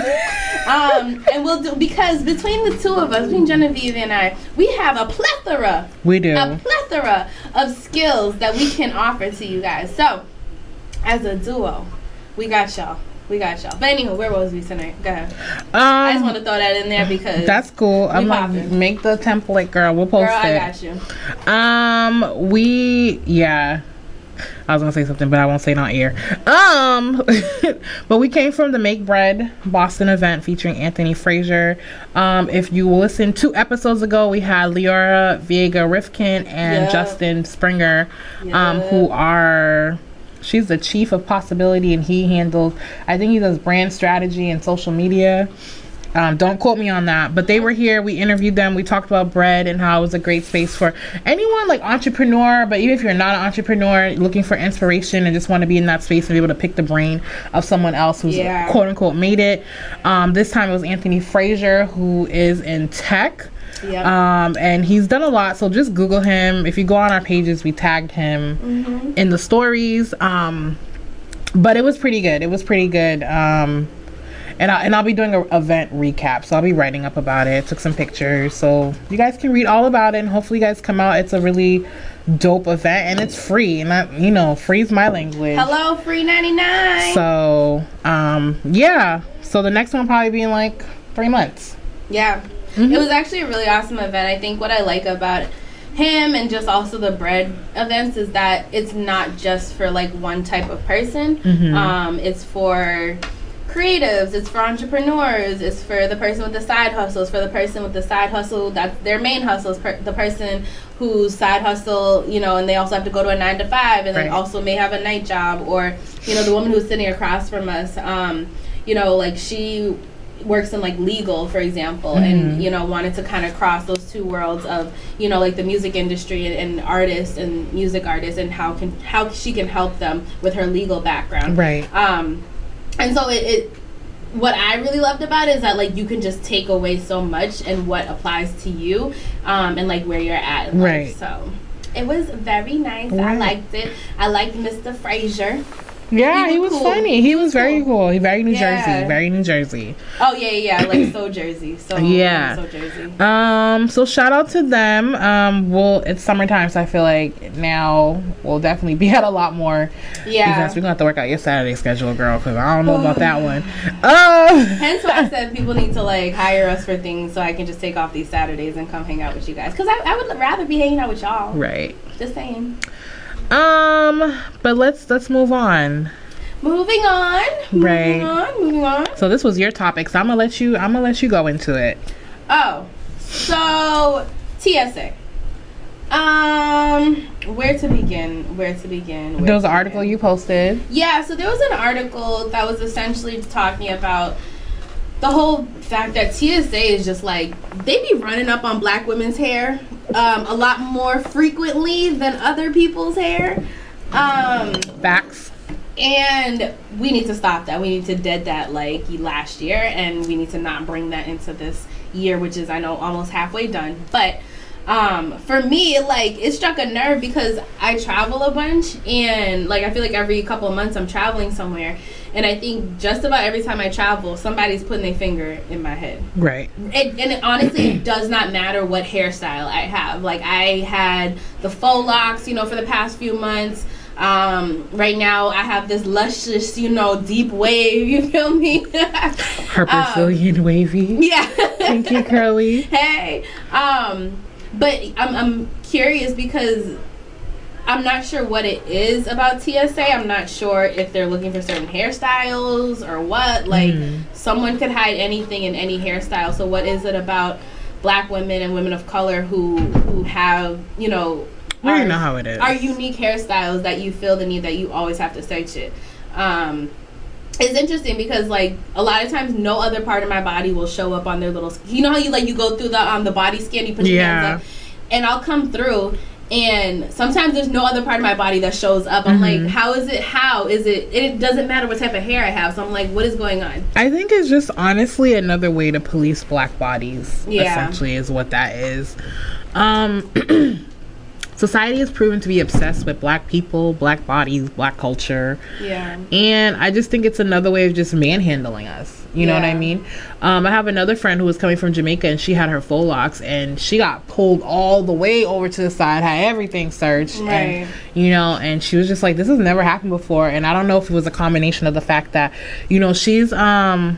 um, and we'll do, because between the two of us, between Genevieve and I, we have a plethora. We do. A plethora of skills that we can offer to you guys. So, as a duo, we got y'all. We got y'all. But anywho, where was we tonight? Go ahead. Um, I just want to throw that in there because that's cool. I'm like, poppin'. make the template, girl. We'll post girl, it. I got you. Um, we yeah. I was gonna say something, but I won't say it on air. Um, but we came from the Make Bread Boston event featuring Anthony Frazier. Um, if you listen two episodes ago, we had Leora Viega Rifkin and Yep. Justin Springer, Yep. um, who are. She's the chief of possibility, and he handles, I think he does brand strategy and social media. Um, don't quote me on that, but they were here. We interviewed them. We talked about bread and how it was a great space for anyone like entrepreneur, but even if you're not an entrepreneur looking for inspiration and just want to be in that space and be able to pick the brain of someone else who's Yeah. quote unquote made it. Um, this time it was Anthony Frazier, who is in tech. Yep. Um, and he's done a lot, so just Google him. If you go on our pages, we tagged him Mm-hmm. in the stories. Um, but it was pretty good. It was pretty good. Um, and, I, and I'll be doing an event recap, so I'll be writing up about it. Took some pictures, so you guys can read all about it, and hopefully you guys come out. It's a really dope event, and it's free, and that, you know, free's my language. Hello, free ninety-nine. So, um, yeah. So the next one will probably be in like three months. Yeah. Mhm. It was actually a really awesome event. I think what I like about him and just also the bread events is that it's not just for like one type of person. Mhm. Um, it's for creatives, it's for entrepreneurs, it's for the person with the side hustles, for the person with the side hustle that's their main hustle, is per- the person whose side hustle, you know, and they also have to go to a nine to five and Right. then also may have a night job, or, you know, the woman who's sitting across from us, um, you know, like she works in like legal, for example, Mhm. and you know wanted to kind of cross those two worlds of, you know, like the music industry and, and artists and music artists, and how can how she can help them with her legal background, Right. um and so it, it what I really loved about it is that like you can just take away so much and what applies to you, um and like where you're at in life. Right. So it was very nice. I Right. liked it. I liked Mister Frazier. Yeah, He he was was cool. funny. He was very cool. cool. He very New Yeah. Jersey. Very New Jersey. Oh yeah, yeah, like so Jersey. So Yeah. so Jersey. Um, so shout out to them. Um, well, it's summertime, so I feel like now we'll definitely be at a lot more Yeah. events. We're gonna have to work out your Saturday schedule, girl, because I don't know about that one. Um, Hence why I said people need to like hire us for things so I can just take off these Saturdays and come hang out with you guys. Because I, I would rather be hanging out with y'all. right. Just saying. Um, but let's let's move on. Moving on. Moving Right. on. Moving on. So this was your topic, so I'm gonna let you. I'm gonna let you go into it. Oh, so T S A. Um, where to begin? Where to begin? Where There was to an article begin? you posted. Yeah, so there was an article that was essentially talking about the whole fact that T S A is just like, they be running up on black women's hair um, a lot more frequently than other people's hair. Um, Facts. and we need to stop that. We need to dead that like last year, and we need to not bring that into this year, which is, I know, almost halfway done. But um for me, like, it struck a nerve because I travel a bunch, and like I feel like every couple of months I'm traveling somewhere, and I think just about every time I travel somebody's putting their finger in my head. Right. It, and it, honestly, it does not matter what hairstyle I have. Like, I had the faux locks, you know, for the past few months. Um, right now I have this luscious, you know, deep wave, you feel me? Her Brazilian wavy. Yeah. Thank you, Curly. Hey. Um, but I'm, I'm curious because I'm not sure what it is about T S A. I'm not sure if they're looking for certain hairstyles or what. Like, mm. someone could hide anything in any hairstyle. So what is it about black women and women of color who who have, you know, we our, know how it is. Our unique hairstyles that you feel the need that you always have to search it. Um, it's interesting because, like, a lot of times no other part of my body will show up on their little, you know how you, like, you go through the um the body scan, you put your yeah. hands up, and I'll come through, and sometimes there's no other part of my body that shows up. I'm mm-hmm. like, how is it, how is it, it doesn't matter what type of hair I have, so I'm like, what is going on? I think it's just honestly another way to police black bodies, yeah. essentially, is what that is. Um... Society has proven to be obsessed with black people, black bodies, black culture. Yeah. And I just think it's another way of just manhandling us. You yeah. know what I mean? Um, I have another friend who was coming from Jamaica, and she had her faux locks, and she got pulled all the way over to the side, had everything searched. Right. And, you know, and she was just like, this has never happened before. And I don't know if it was a combination of the fact that, you know, she's... um.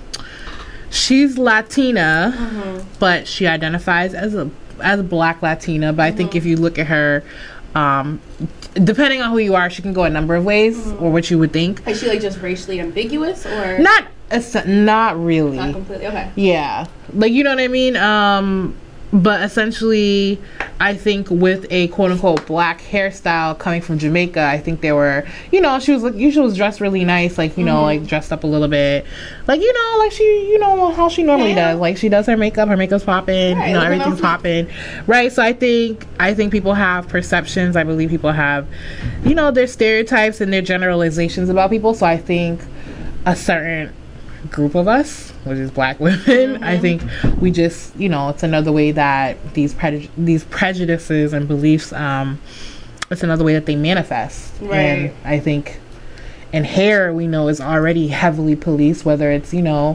She's Latina, mm-hmm. but she identifies as a as a black Latina. But I mm-hmm. think if you look at her, um, depending on who you are, she can go a number of ways, mm-hmm. or what you would think. Is she like just racially ambiguous, or not? Not really. Not completely. Okay. Yeah, like, you know what I mean. Um, but essentially, I think with a quote unquote black hairstyle coming from Jamaica, I think they were, you know, she was like, she was dressed really nice, like, you know, mm-hmm. like dressed up a little bit, like, you know, like she, you know, how she normally yeah. does, like she does her makeup, her makeup's popping, right, you know, everything's popping, right? So I think, I think people have perceptions. I believe people have, you know, their stereotypes and their generalizations about people. So I think a certain group of us, which is black women, mm-hmm. I think we just, you know, it's another way that these preju- these prejudices and beliefs, um, it's another way that they manifest. Right. And I think, and hair, we know, is already heavily policed, whether it's, you know,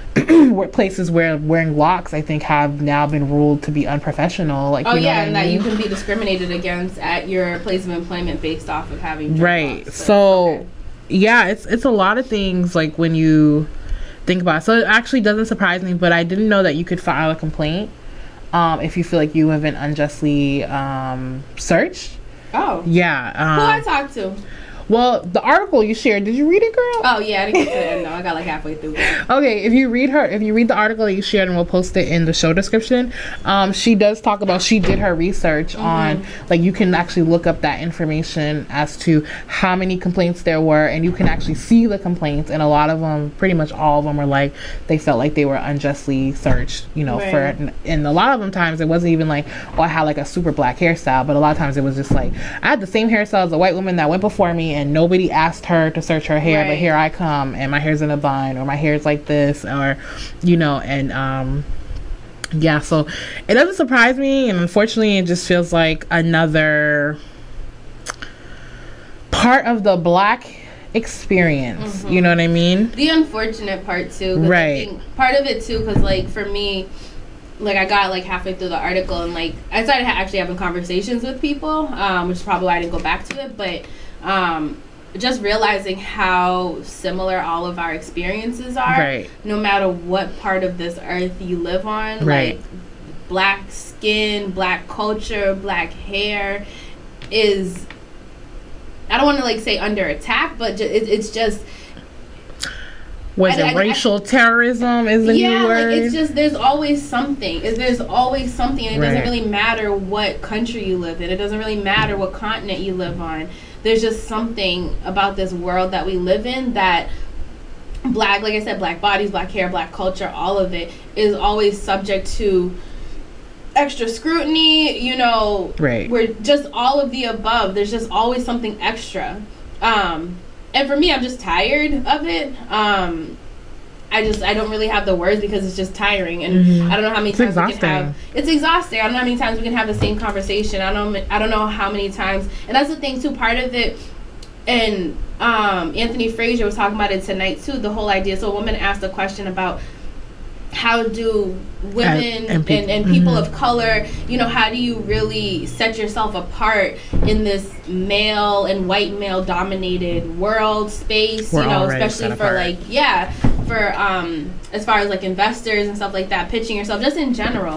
places where wearing locks, I think, have now been ruled to be unprofessional. Like, oh, you know yeah, and I mean? that you can be discriminated against at your place of employment based off of having right. locks, so, okay. yeah, it's it's a lot of things, like, when you think about it. So it actually doesn't surprise me, but I didn't know that you could file a complaint um, if you feel like you have been unjustly um, searched. Oh. Yeah. Um, Who I talked to? Well, the article you shared, did you read it, girl? Oh, yeah, I didn't get to the end, though. I got like halfway through. Okay, if you read her, if you read the article that you shared, and we'll post it in the show description, um, she does talk about, she did her research mm-hmm. on, like, you can actually look up that information as to how many complaints there were, and you can actually see the complaints, and a lot of them, pretty much all of them, were like, they felt like they were unjustly searched, you know, right. for, and a lot of them times, it wasn't even like, oh, I had like a super black hairstyle, but a lot of times it was just like, I had the same hairstyle as a white woman that went before me, and nobody asked her to search her hair, right. but here I come, and my hair's in a bun, or my hair's like this, or, you know, and um yeah, so it doesn't surprise me, and unfortunately it just feels like another part of the black experience. Mm-hmm. You know what I mean? The unfortunate part too, right? I think part of it too, because like for me, like I got like halfway through the article, and like I started ha- actually having conversations with people, um, which is probably why I didn't go back to it, but um, just realizing how similar all of our experiences are, right. no matter what part of this earth you live on, right. like black skin, black culture, black hair is, I don't want to like say under attack, but ju- it, it's just, was I, it I, racial I, terrorism is the yeah, new word? Like it's just, there's always something. There's always something, and it right. doesn't really matter what country you live in. It doesn't really matter what continent you live on. There's just something about this world that we live in that black, like I said, black bodies, black hair, black culture, all of it is always subject to extra scrutiny, you know, right. we're just all of the above. There's just always something extra. Um, and for me, I'm just tired of it. Um, I just, I don't really have the words because it's just tiring. And mm-hmm. I don't know how many it's times exhausting. we can have, it's exhausting. I don't know how many times we can have the same conversation. I don't, I don't know how many times, and that's the thing too, part of it, and um, Anthony Frazier was talking about it tonight too, the whole idea. So a woman asked a question about how do women and, and, pe- and, and people mm-hmm. of color, you know, how do you really set yourself apart in this male and white male dominated world space, We're you know, already especially for apart. like, yeah, for um, as far as like investors and stuff like that, pitching yourself, just in general.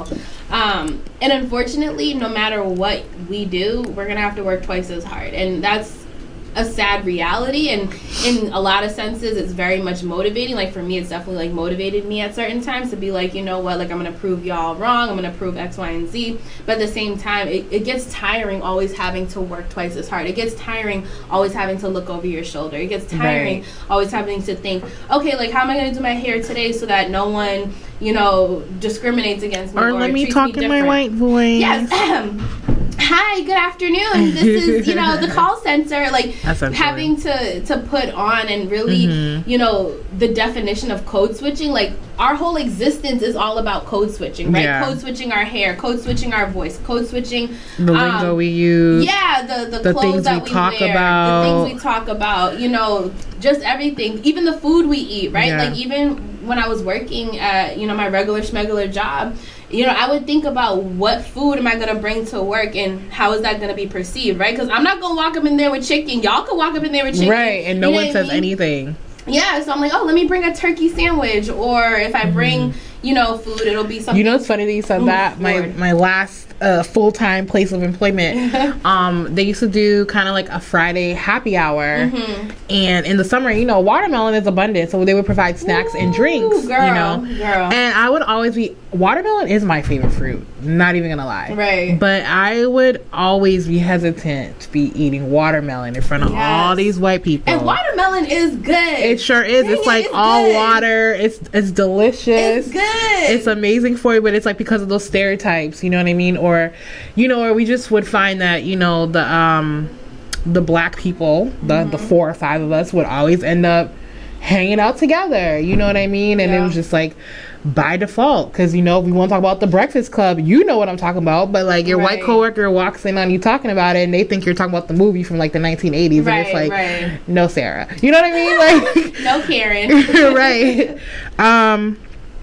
Um, and unfortunately, no matter what we do, we're gonna have to work twice as hard, and that's a sad reality. And in a lot of senses, it's very much motivating. Like for me, it's definitely like motivated me at certain times to be like, you know what, like I'm gonna prove y'all wrong, I'm gonna prove X, Y, and Z. But at the same time, it, it gets tiring always having to work twice as hard. It gets tiring always having to look over your shoulder. It gets tiring right. always having to think, okay, like how am I gonna do my hair today so that no one, you know, discriminates against me or, or let me talk me in my white voice. Yes. Hi, good afternoon. This is, you know, the call center. Like having to to put on and really, mm-hmm. you know, the definition of code switching. Like our whole existence is all about code switching, right? Yeah. Code switching our hair, code switching our voice, code switching the um, lingo we use. Yeah, the the, the clothes that we, we talk wear, about. the things we talk about. You know, just everything. Even the food we eat, right? Yeah. Like even when I was working at, you know, my regular schmegular job, you know, I would think about what food am I going to bring to work and how is that going to be perceived, right? Because I'm not going to walk up in there with chicken. Y'all can walk up in there with chicken. Right, and no you know one says I mean? anything. Yeah, so I'm like, oh, let me bring a turkey sandwich. Or if I bring, mm-hmm. you know, food, it'll be something. You know, it's funny that you said that. My, my last uh, full-time place of employment, um, they used to do kind of like a Friday happy hour. Mm-hmm. And in the summer, you know, watermelon is abundant. So they would provide snacks Ooh, and drinks, girl, you know. Girl. And I would always be, watermelon is my favorite fruit. Not even going to lie. Right. But I would always be hesitant to be eating watermelon in front of yes. all these white people. And watermelon is good. It sure is. Dang it's like it, it's all good. water. It's it's delicious. It's good. It's amazing for you, but it's like because of those stereotypes, you know what I mean? Or, you know, or we just would find that, you know, the um the black people, the mm-hmm. the four or five of us would always end up hanging out together. You know what I mean? And yeah. it was just like by default, because, you know, if we want to talk about the Breakfast Club, you know what I'm talking about, but like your right. white coworker walks in on you talking about it and they think you're talking about the movie from like the nineteen eighties, right, and it's like right. no, Sarah, you know what I mean? Like no, Karen. Right. um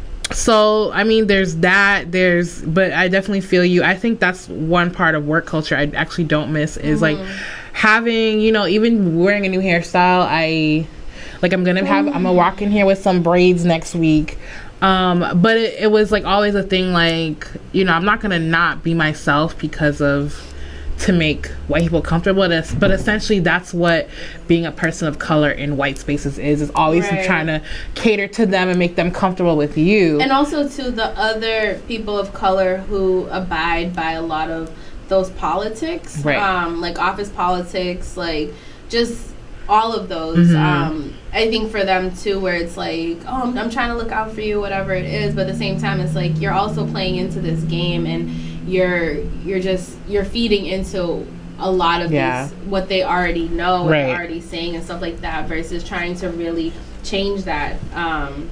so I mean there's that there's but I definitely feel you. I think that's one part of work culture I actually don't miss is mm-hmm. like having, you know, even wearing a new hairstyle. I like I'm gonna have mm-hmm. I'm gonna walk in here with some braids next week. Um, but it, it was like always a thing, like, you know, I'm not gonna not be myself because of to make white people comfortable. But essentially that's what being a person of color in white spaces is, is always right. trying to cater to them and make them comfortable with you. And also to the other people of color who abide by a lot of those politics, right. um, like office politics, like just all of those. Mm-hmm. Um, I think for them too, where it's like, oh, I'm, I'm trying to look out for you, whatever it is, but at the same time, it's like you're also playing into this game, and you're you're just you're feeding into a lot of yeah. these, what they already know, what right. they're already saying, and stuff like that, versus trying to really change that. Um,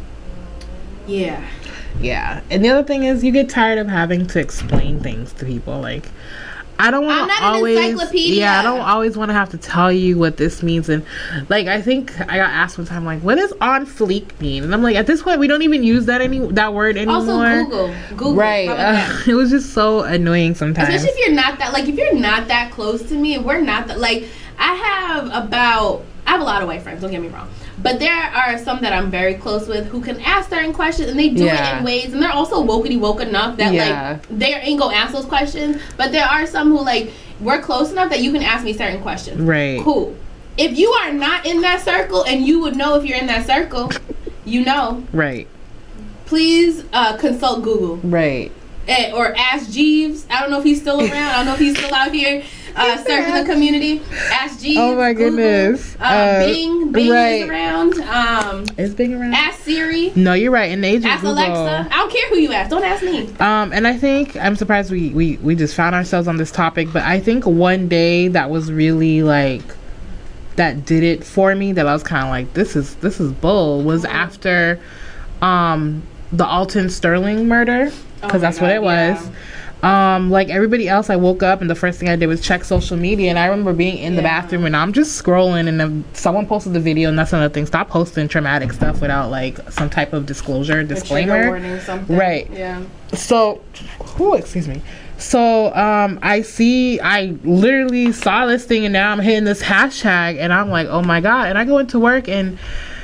yeah. Yeah, and the other thing is, you get tired of having to explain things to people, like. I don't want to always, yeah, I don't always want to have to tell you what this means. And like, I think I got asked one time, like, what does on fleek mean? And I'm like, at this point, we don't even use that any that word anymore. Also, Google, Google, right? Uh, it was just so annoying sometimes. Especially if you're not that, like, if you're not that close to me, and we're not that, like, I have about, I have a lot of white friends. Don't get me wrong. But there are some that I'm very close with who can ask certain questions, and they do yeah. it in ways, and they're also wokety woke enough that yeah. like they ain't gonna ask those questions. But there are some who like we're close enough that you can ask me certain questions. Right. Cool. If you are not in that circle, and you would know if you're in that circle, you know. Right. Please uh, consult Google. Right. Eh, or ask Jeeves. I don't know if he's still around. I don't know if he's still out here. Uh, serving the community. Ask Jeeves. Oh my Google, goodness. Uh, uh, Bing. Bing right. is around. Um, is Bing around? Ask Siri. No, you're right. In the age of ask Google, Alexa. I don't care who you ask. Don't ask me. Um, and I think I'm surprised we, we, we just found ourselves on this topic. But I think one day that was really like that did it for me. That I was kind of like, this is this is bull. Was after um, the Alton Sterling murder, because oh that's God, what it was. Yeah. Um, like everybody else, I woke up and the first thing I did was check social media, and I remember being in yeah. the bathroom and I'm just scrolling, and then someone posted the video, and that's another thing. Stop posting traumatic stuff without like some type of disclosure, disclaimer. Warning, something. Right. Yeah. So, oh, excuse me. So, um, I see, I literally saw this thing, and now I'm hitting this hashtag, and I'm like, oh my God. And I go into work, and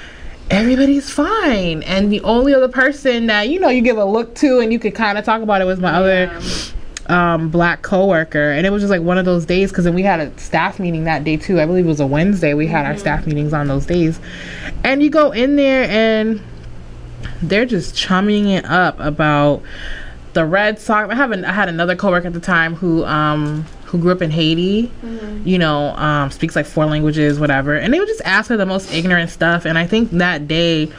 everybody's fine. And the only other person that, you know, you give a look to and you could kind of talk about it was my yeah. other um, black coworker. And it was just like one of those days, because then we had a staff meeting that day too. I believe it was a Wednesday. We had mm-hmm. our staff meetings on those days. And you go in there and they're just chumming it up about the Red Sox. I have an, I had another coworker at the time who um who grew up in Haiti, mm-hmm. you know, um, speaks like four languages, whatever. And they would just ask her the most ignorant stuff. And I think that day,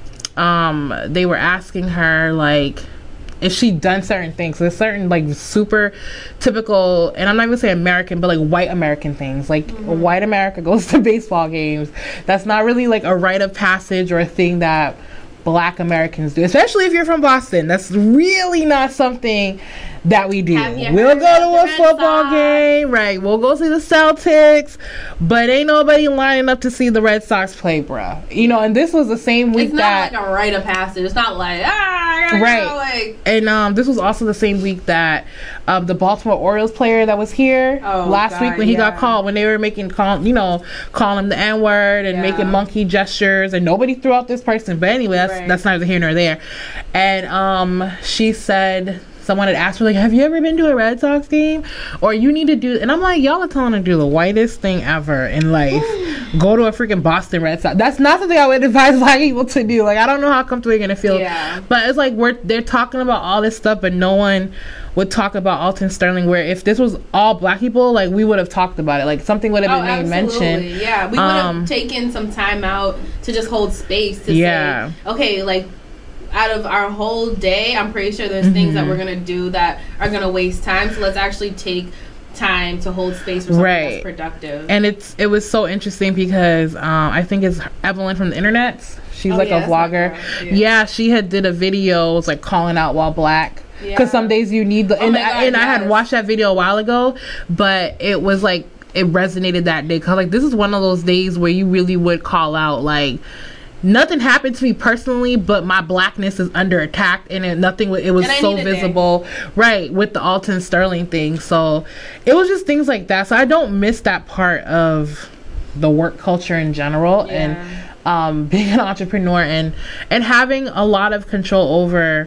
um, they were asking her, like, if she'd done certain things. So there's certain, like, super typical, and I'm not even saying American, but, like, white American things. Like, mm-hmm. white America goes to baseball games. That's not really, like, a rite of passage or a thing that black Americans do, especially if you're from Boston. That's really not something that we do. We'll go to a football game, right? We'll go see the Celtics, but ain't nobody lining up to see the Red Sox play, bruh. You know, and this was the same week it's not that like a rite of passage. It's not like ah, I gotta right. go, like. And um, this was also the same week that um, the Baltimore Orioles player that was here oh, last God, week when he yeah. got called, when they were making call, you know, calling him the N word and yeah. making monkey gestures, and nobody threw out this person. But anyway, that's right. that's neither here nor there. And um, she said. Someone had asked her, like, have you ever been to a Red Sox game? Or you need to do... And I'm like, y'all are telling her to do the whitest thing ever in life. Go to a freaking Boston Red Sox. That's not something I would advise black people to do. Like, I don't know how comfortable you're going to feel. Yeah. But it's like, we're they're talking about all this stuff, but no one would talk about Alton Sterling, where if this was all black people, like, we would have talked about it. Like, something would have been oh, made mention. Yeah, we would have um, taken some time out to just hold space to yeah. say, okay, like, out of our whole day, I'm pretty sure there's mm-hmm. things that we're going to do that are going to waste time. So let's actually take time to hold space for something right. that's productive. And it's it was so interesting because um, I think it's Evelyn from the internet. She's oh, like yeah, a vlogger. Yeah. yeah, she had did a video, it was like calling out while black. Because yeah. some days you need the... Oh and God, I, and yes. I had watched that video a while ago, but it was like, it resonated that day. Because like, this is one of those days where you really would call out, like... Nothing happened to me personally, but my blackness is under attack, and it nothing. It was so visible, right, with the Alton Sterling thing. So it was just things like that. So I don't miss that part of the work culture in general, yeah. and um, being an entrepreneur and and having a lot of control over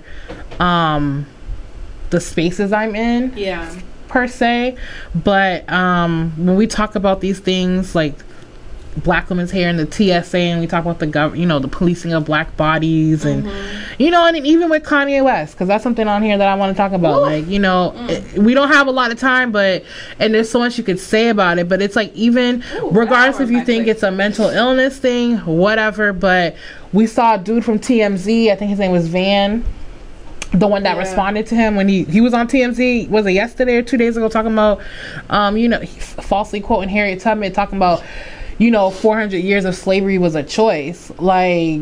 um, the spaces I'm in. Yeah, per se. But um, when we talk about these things like Black Women's Hair and the T S A, and we talk about the gov- you know, the policing of black bodies, and mm-hmm. you know, and even with Kanye West, because that's something on here that I want to talk about. Ooh. Like, you know, mm. it, we don't have a lot of time, but and there's so much you could say about it, but it's like, even Ooh, regardless if you think quick. It's a mental illness thing, whatever, but we saw a dude from T M Z, I think his name was Van, the one that yeah. responded to him when he he was on T M Z, was it yesterday or two days ago, talking about um you know, falsely quoting Harriet Tubman, talking about, you know, four hundred years of slavery was a choice. Like,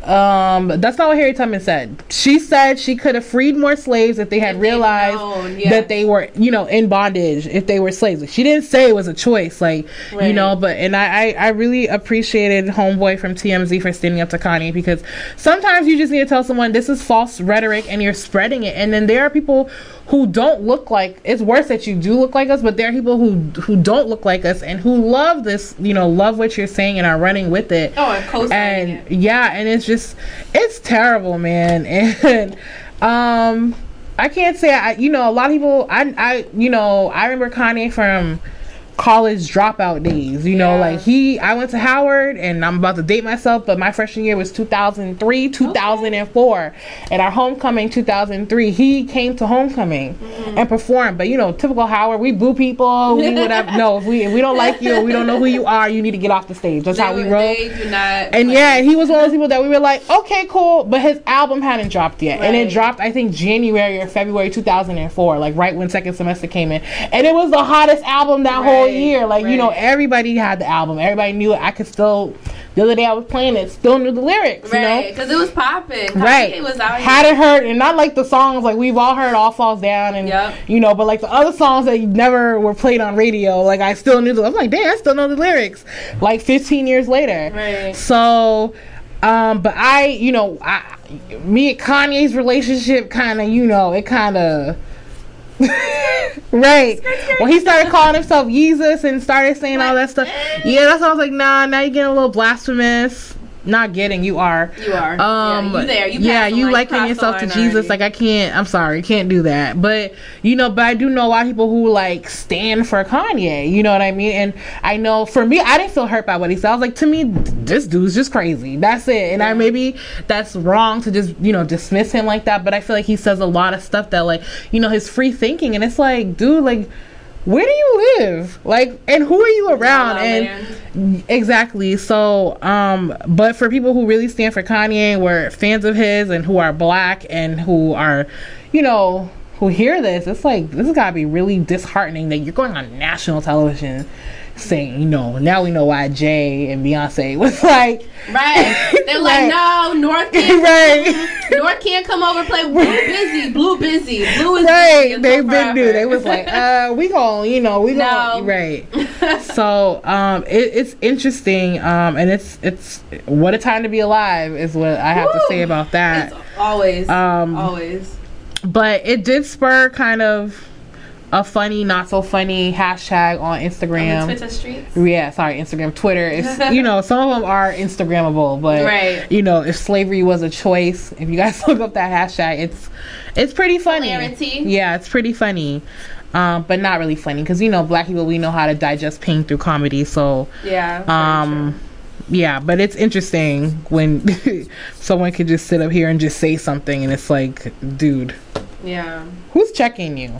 um, that's not what Harriet Tubman said. She said she could have freed more slaves if they had if realized known, yes. that they were, you know, in bondage, if they were slaves. She didn't say it was a choice, like, right. you know, but, and I, I, I really appreciated Homeboy from T M Z for standing up to Kanye, because sometimes you just need to tell someone this is false rhetoric and you're spreading it. And then there are people who don't look like, it's worse that you do look like us, but there are people who who don't look like us and who love this, you know, love what you're saying and are running with it. Oh, and co-signing it. Yeah, and it's just, it's terrible, man. And um, I can't say, I, you know, a lot of people, I, I, you know, I remember Kanye from college dropout days, you know, yeah. like he, I went to Howard, and I'm about to date myself, but my freshman year was two thousand three, two thousand four, okay. and our homecoming two thousand three, he came to homecoming mm-hmm. and performed. But you know, typical Howard, we boo people, we whatever. No, if we if we don't like you, or we don't know who you are, you need to get off the stage. That's they, how we roll. They do not and yeah, and he was one of those people that we were like, okay, cool, but his album hadn't dropped yet, right. and it dropped, I think, January or February two thousand four, like right when second semester came in, and it was the hottest album that right. whole year. Like, right. you know, everybody had the album, everybody knew it. I could still, the other day I was playing it, still knew the lyrics, right, you know, because it was popping, right, it was out hadn't heard, and not like the songs like we've all heard, All Falls Down, and yep. you know, but like the other songs that never were played on radio, like I still knew them. I'm like, damn, I still know the lyrics like fifteen years later, right. So um but I, you know, I me and Kanye's relationship kind of, you know, it kind of right when he started calling himself Yeezus and started saying all that stuff, yeah, that's why I was like, nah, now you're getting a little blasphemous, not getting, you are. You are. Um, yeah, you there. You yeah, the you line, likening crossed yourself the to line Jesus. already. Like, I can't, I'm sorry, can't do that. But, you know, but I do know a lot of people who, like, stand for Kanye. You know what I mean? And I know, for me, I didn't feel hurt by what he said. I was like, to me, this dude's just crazy. That's it. And yeah. I maybe that's wrong to just, you know, dismiss him like that. But I feel like he says a lot of stuff that, like, you know, his free thinking. And it's like, dude, like, where do you live? Like, and who are you around? And land. Exactly. So, um, but for people who really stand for Kanye, were fans of his, and who are black and who are, you know, who hear this, it's like, this has got to be really disheartening that you're going on national television saying, you know, now we know why Jay and Beyonce was like, right. They're right. like, no, North can't, right. North can't come over and play. Blue busy, Blue busy, Blue is right. busy. They've been new. They was like, uh, we gon', you know, we gon' no. right. So, um, it, it's interesting, um, and it's it's what a time to be alive is what I have Woo. to say about that. It's always, um, always. But it did spur kind of a funny, not so funny hashtag on Instagram. On the Twitter streets? Yeah, sorry, Instagram, Twitter. It's, you know, some of them are Instagrammable, but right. you know, if slavery was a choice, if you guys look up that hashtag, it's it's pretty funny. Hilarity. Yeah, it's pretty funny. Um, but not really funny because, you know, black people, we know how to digest pain through comedy. So yeah, um, yeah, but it's interesting when someone could just sit up here and just say something, and it's like, dude, yeah, who's checking you?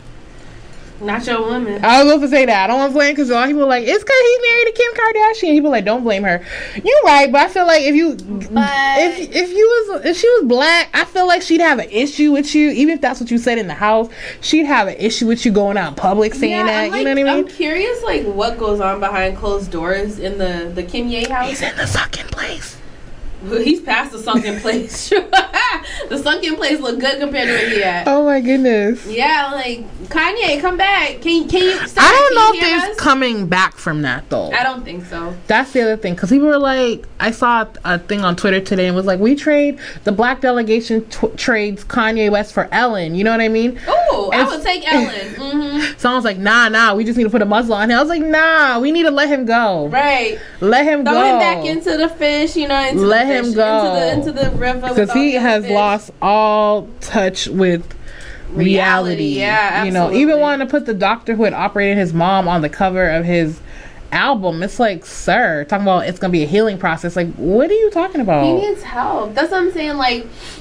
Not your woman. I was going to say that. I don't want to blame because a lot of people are like, it's because he married to Kim Kardashian. People are like, don't blame her. You're right, but I feel like if you, but if if you was if she was black, I feel like she'd have an issue with you, even if that's what you said in the house. She'd have an issue with you going out in public saying yeah, that. Like, you know what I mean? I'm curious, like, what goes on behind closed doors in the the Kim Ye house. He's in the sunken place. He's past the sunken place. The sunken place look good compared to where he at. Oh my goodness. Yeah, like Kanye, come back. Can can you? Stop, I don't know if there's there's coming back from that though. I don't think so. That's the other thing, because people were like, I saw a thing on Twitter today and was like, we trade the black delegation t- trades Kanye West for Ellen. You know what I mean? Oh, I And- would take Ellen. Mm-hmm. Someone's like, nah, nah, we just need to put a muzzle on him. I was like, nah, we need to let him go. Right. Let him Throw go. him back into the fish, you know, into Let the him fish, go. into the into the river. Because he has fish. lost all touch with reality. reality. Yeah, you know, absolutely. even wanting to put the doctor who had operated his mom on the cover of his album. It's like, sir, talking about it's gonna be a healing process. Like, what are you talking about? He needs help. That's what I'm saying. Like,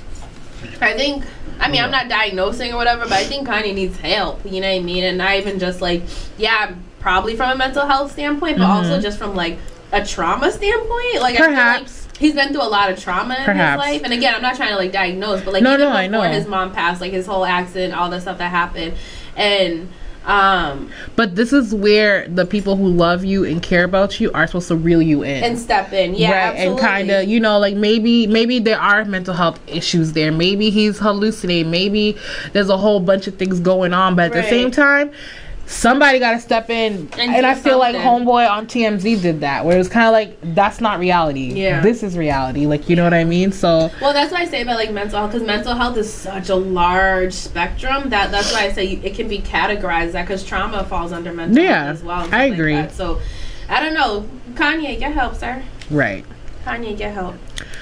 I think. I mean, I'm not diagnosing or whatever, but I think Kanye needs help. You know what I mean? And not even just like, yeah, probably from a mental health standpoint, but Mm-hmm. also just from like a trauma standpoint. Like, Perhaps. I feel like he's been through a lot of trauma in Perhaps. his life. And again, I'm not trying to like diagnose, but like No, even no, I before know. his mom passed, like his whole accident, all the stuff that happened, and um, But this is where the people who love you and care about you are supposed to reel you in. and step in, yeah, right, absolutely. and kind of, you know, like maybe maybe there are mental health issues there. Maybe he's hallucinating. Maybe there's a whole bunch of things going on. But at Right. the same time, somebody got to step in. And, And do I feel like something. Homeboy on T M Z did that, where it was kind of like, that's not reality. Yeah. This is reality. Like, you know what I mean? So, Well, that's why I say about like mental health, because mental health is such a large spectrum that that's why I say it can be categorized that because trauma falls under mental Yeah, health as well. and I stuff like agree. that. So I don't know. Kanye, get help, sir. right. Kanye, get help.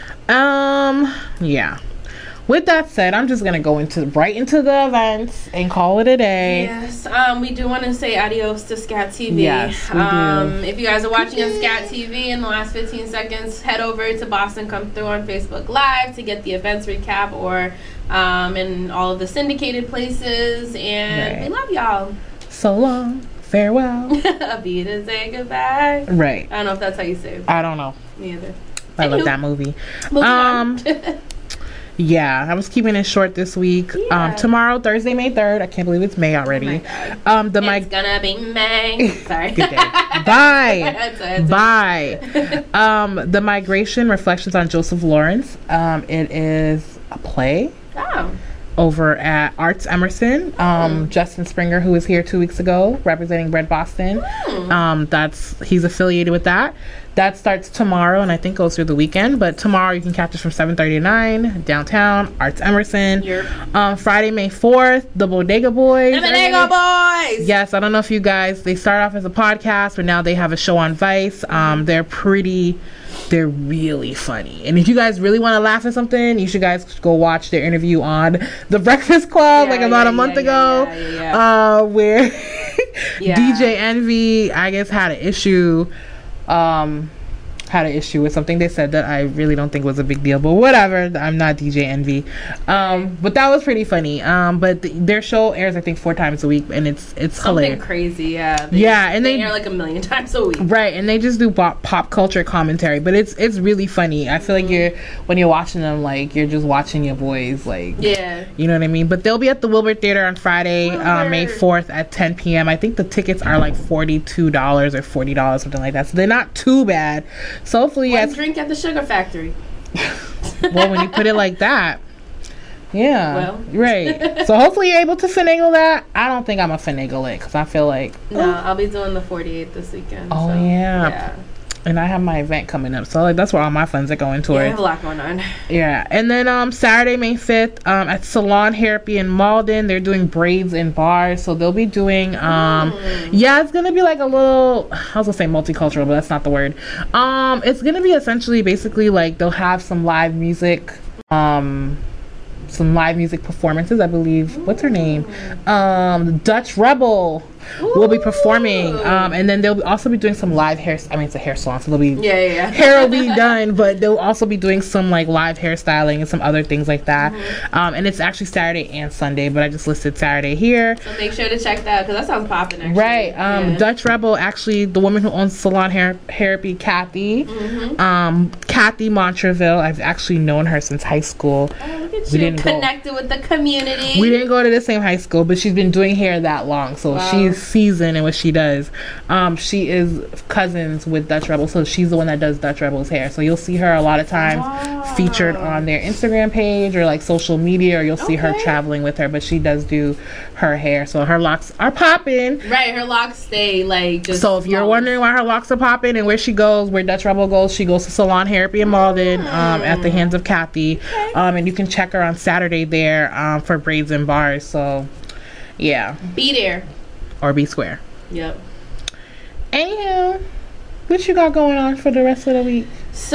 Um, yeah. With that said, I'm just gonna go into right into the events and call it a day. Yes. Um, we do want to say adios to Scat T V. Yes, we do. um, If you guys are watching on Scat T V in the last fifteen seconds, head over to Boston Come Through on Facebook Live to get the events recap or um, in all of the syndicated places. And Right. we love y'all. So long, farewell. Be to say goodbye. Right. I don't know if that's how you say it. I don't know. Me either. I love Anywho. that movie. Moving Um, on. Yeah, I was keeping it short this week. Yeah. Um, tomorrow, Thursday, May third. I can't believe it's May already. Oh my God. Um, the It's mig- gonna be May. Sorry. Good day. Bye. That's it. Bye. Um, the Migration Reflections on Joseph Lawrence. Um, it is a play Oh. over at Arts Emerson. Um, Justin Springer, who was here two weeks ago, representing Bread Boston. Hmm. Um, that's he's affiliated with that. That starts tomorrow, and I think goes through the weekend. But tomorrow you can catch us from seven thirty to nine downtown Arts Emerson. Yep. Um, Friday, May fourth, the Bodega Boys. The Bodega Boys. Yes, I don't know if you guys. They start off as a podcast, but now they have a show on Vice. Um, they're pretty They're really funny. And if you guys really want to laugh at something, you should guys go watch their interview on The Breakfast Club, yeah, like about yeah, a month yeah, ago, yeah, yeah, yeah. Uh, where yeah. D J Envy, I guess, had an issue. Um, had an issue with something they said that I really don't think was a big deal, but whatever. I'm not D J Envy. Um, but that was pretty funny. Um, but the, their show airs, I think, four times a week, and it's it's something hilarious. Crazy, yeah. They, yeah, and they, they air like a million times a week. Right, and they just do pop, pop culture commentary, but it's it's really funny. I feel mm-hmm. like you're when you're watching them, like you're just watching your boys, like yeah, you know what I mean. But they'll be at the Wilbur Theater on Friday, uh, May fourth at ten p.m. I think the tickets are like forty-two dollars or forty dollars, something like that. So they're not too bad. So hopefully, yes. Drink at the Sugar Factory. Well, when you put it like that, yeah, well, right. So hopefully you're able to finagle that. I don't think I'm a finagle it because I feel like no, oh. I'll be doing the forty-eighth this weekend. Oh so, yeah. yeah. And I have my event coming up, so like that's where all my funds are going towards. Yeah, I have a lot going on. Yeah, and then um Saturday, May fifth, um at Salon Therapy in Malden, they're doing braids and bars, so they'll be doing um mm. yeah, it's gonna be like a little, I was gonna say multicultural, but that's not the word. Um, it's gonna be essentially basically like they'll have some live music, um. some live music performances, I believe. What's her name? Um, Dutch Rebel Ooh. will be performing, um, and then they'll also be doing some live hair. I mean, it's a hair salon, so they'll be yeah, yeah, yeah. hair will be done, but they'll also be doing some like live hairstyling and some other things like that. Mm-hmm. Um, and it's actually Saturday and Sunday, but I just listed Saturday here. So make sure to check that because that sounds popping. Actually, right? Um, yeah. Dutch Rebel, actually, the woman who owns Salon Hair Therapy, Kathy, mm-hmm. um, Kathy Montreville. I've actually known her since high school. Oh, look at we you didn't connected go, with the community. We didn't go to the same high school, but she's been doing hair that long, so wow. she's seasoned in what she does. Um, she is cousins with Dutch Rebel, so she's the one that does Dutch Rebel's hair. So you'll see her a lot of times wow. featured on their Instagram page or like social media, or you'll see okay. her traveling with her. But she does do her hair, so her locks are popping. Right, her locks stay like just. So if long. you're wondering why her locks are popping and where she goes, where Dutch Rebel goes, she goes to Salon Therapy in Malden mm. um, at the hands of Kathy, okay. um, and you can check her on Saturday there um, for braids and bars. So yeah, be there or be square. Yep. Anyhow, what you got going on for the rest of the week?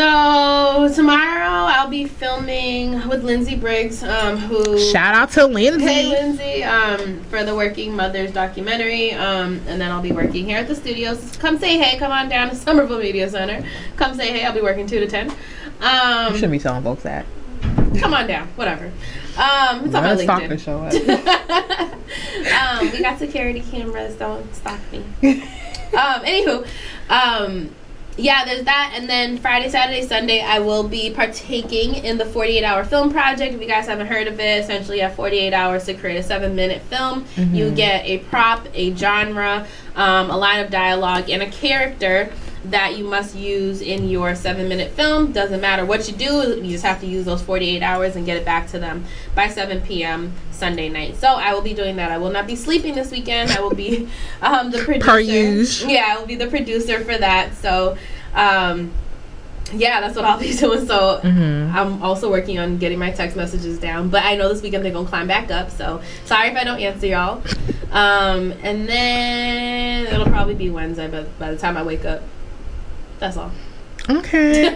So tomorrow I'll be filming with Lindsay Briggs, um, who shout out to Lindsay. Hey Lindsay, um, for the Working Mothers documentary, um, and then I'll be working here at the studios. Come say hey, come on down to Somerville Media Center. Come say hey. I'll be working two to ten. Um, you shouldn't be telling folks that. Come on down, whatever. Um, it's on my LinkedIn. Show up. um, we got security cameras. Don't stalk me. um, anywho, um, yeah, there's that, and then Friday, Saturday, Sunday, I will be partaking in the forty-eight hour film project. If you guys haven't heard of it, essentially you have forty-eight hours to create a seven minute film. Mm-hmm. You get a prop, a genre, um, a line of dialogue, and a character that you must use in your seven minute film. Doesn't matter what you do, you just have to use those forty-eight hours and get it back to them by seven p.m. Sunday night. So I will be doing that. I will not be sleeping this weekend. I will be um, the producer. Per use. Yeah, I will be the producer for that. So um, yeah, that's what I'll be doing. So mm-hmm. I'm also working on getting my text messages down, but I know this weekend they're gonna climb back up, so sorry if I don't answer y'all. Um, and then it'll probably be Wednesday by, by the time I wake up. That's all. Okay.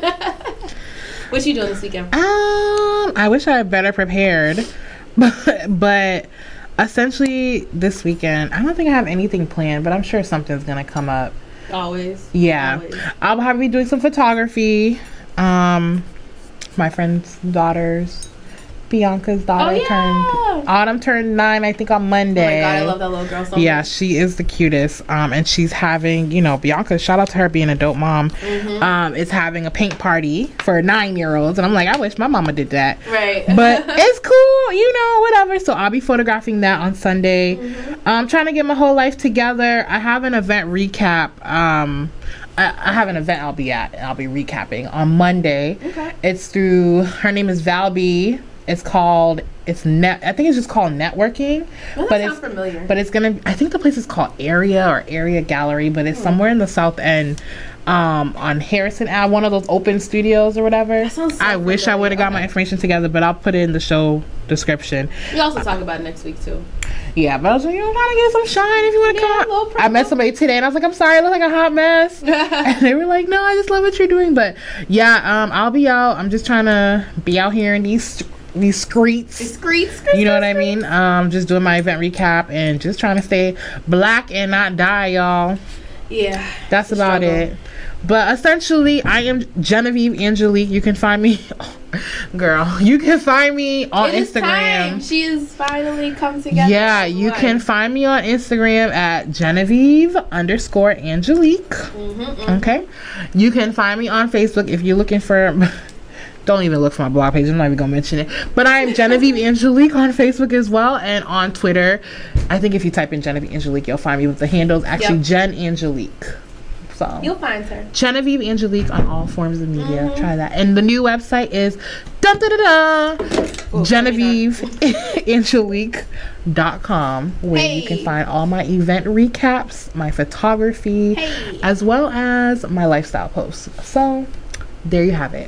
What you doing this weekend? Um, I wish I had better prepared, but but essentially this weekend, I don't think I have anything planned, but I'm sure something's gonna come up. Always. Yeah, Always. I'll probably be doing some photography. Um, my friend's daughters. Bianca's daughter oh, yeah. turned Autumn turned nine, I think, on Monday. Oh my god, I love that little girl so yeah, much. She is the cutest. Um, and she's having, you know, Bianca, shout out to her being a dope mom. Mm-hmm. Um, is having a paint party for nine year olds, and I'm like, I wish my mama did that. Right. But it's cool, you know, whatever. So I'll be photographing that on Sunday. Mm-hmm. I'm trying to get my whole life together. I have an event recap. Um. I, I have an event I'll be at, and I'll be recapping on Monday. Okay. It's through, her name is Val B. It's called, it's net, I think it's just called networking. Well, that but sounds it's familiar. But it's gonna, I think the place is called Area or Area Gallery, but it's hmm. somewhere in the South End, um, on Harrison Ave, one of those open studios or whatever. That sounds so I familiar. wish I would have got okay. my information together, but I'll put it in the show description. We also talk about it next week too. Yeah, but I was like, you know, I'm trying to get some shine if you want to Yeah, come little out. I met promo. somebody today and I was like, I'm sorry, I look like a hot mess. And they were like, no, I just love what you're doing. But yeah, um, I'll be out. I'm just trying to be out here in these these streets. Discreet, discreet, You know what I discreet. mean? Um, just doing my event recap and just trying to stay black and not die, y'all. Yeah. That's it's a about struggle. it. But essentially, I am Genevieve Angelique. You can find me, girl. You can find me on It is time. Instagram. She has finally come together. Yeah, you Like, can find me on Instagram at Genevieve underscore Angelique. mhm, mhm. Okay. You can find me on Facebook if you're looking for. Don't even look for my blog page. I'm not even gonna mention it. But I am Genevieve Angelique on Facebook as well, and on Twitter. I think if you type in Genevieve Angelique, you'll find me with the handles. Actually, Yep. Jen Angelique. So You'll find her. Genevieve Angelique on all forms of media. Mhm. Try that. And the new website is da da da da Genevieve Angelique dot com, where you can Hey. find all my event recaps, my photography, Hey. as well as my lifestyle posts. So there you have it.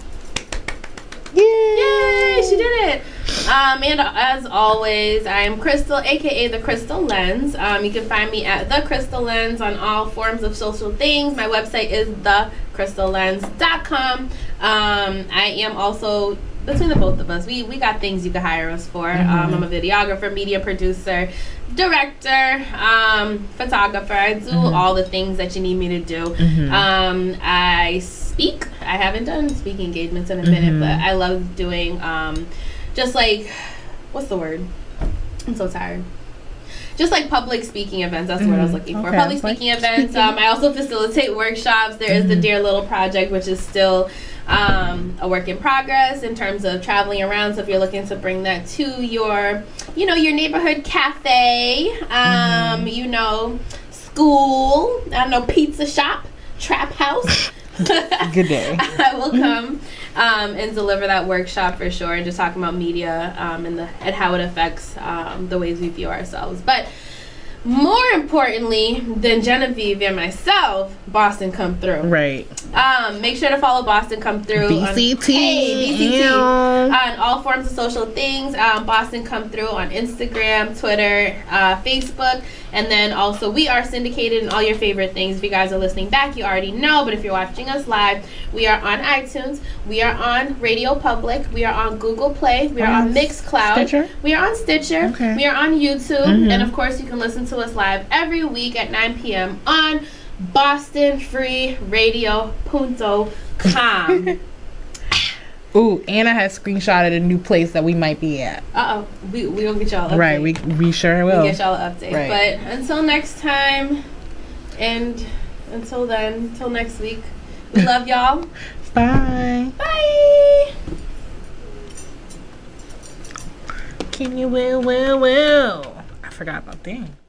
Yay! Yay, she did it. Um, and as always, I am Crystal, aka The Crystal Lens. Um, you can find me at The Crystal Lens on all forms of social things. My website is the crystal lens dot com. Um, I am also, between the both of us, we, we got things you can hire us for. Um, I'm a videographer, media producer, director, um, photographer. I do all the things that you need me to do. Um, I speak. I haven't done speaking engagements in a minute, but I love doing um, just like, what's the word? I'm so tired. Just like public speaking events. That's the word I was looking for. Okay, Public like speaking events. Um, I also facilitate workshops. There is the Dear Little Project, which is still um, a work in progress in terms of traveling around. So if you're looking to bring that to your, you know, your neighborhood cafe, um, you know, school, I don't know, pizza shop, trap house. Good day. I will come um, and deliver that workshop for sure, and just talking about media um, and the and how it affects um, the ways we view ourselves. But more importantly than Genevieve and myself, Boston Come Through. Right. Um, make sure to follow Boston Come Through. B C T. On, hey, B C T. Ew. On all forms of social things. Um, Boston Come Through on Instagram, Twitter, uh, Facebook. And then also we are syndicated in all your favorite things. If you guys are listening back, you already know. But if you're watching us live, we are on iTunes. We are on Radio Public. We are on Google Play. We are on Mixcloud. Stitcher? We are on Stitcher. Okay. We are on YouTube. Mhm. And of course, you can listen to us live every week at nine p.m. on Boston Free Radio punto com. Ooh, Anna has screenshotted a new place that we might be at. Uh oh, we we gonna get y'all an update. Right, we we sure will. we get y'all an update. Right. But until next time, and until then, until next week, we love y'all. Bye. Bye. Can you will will will? I forgot about thing.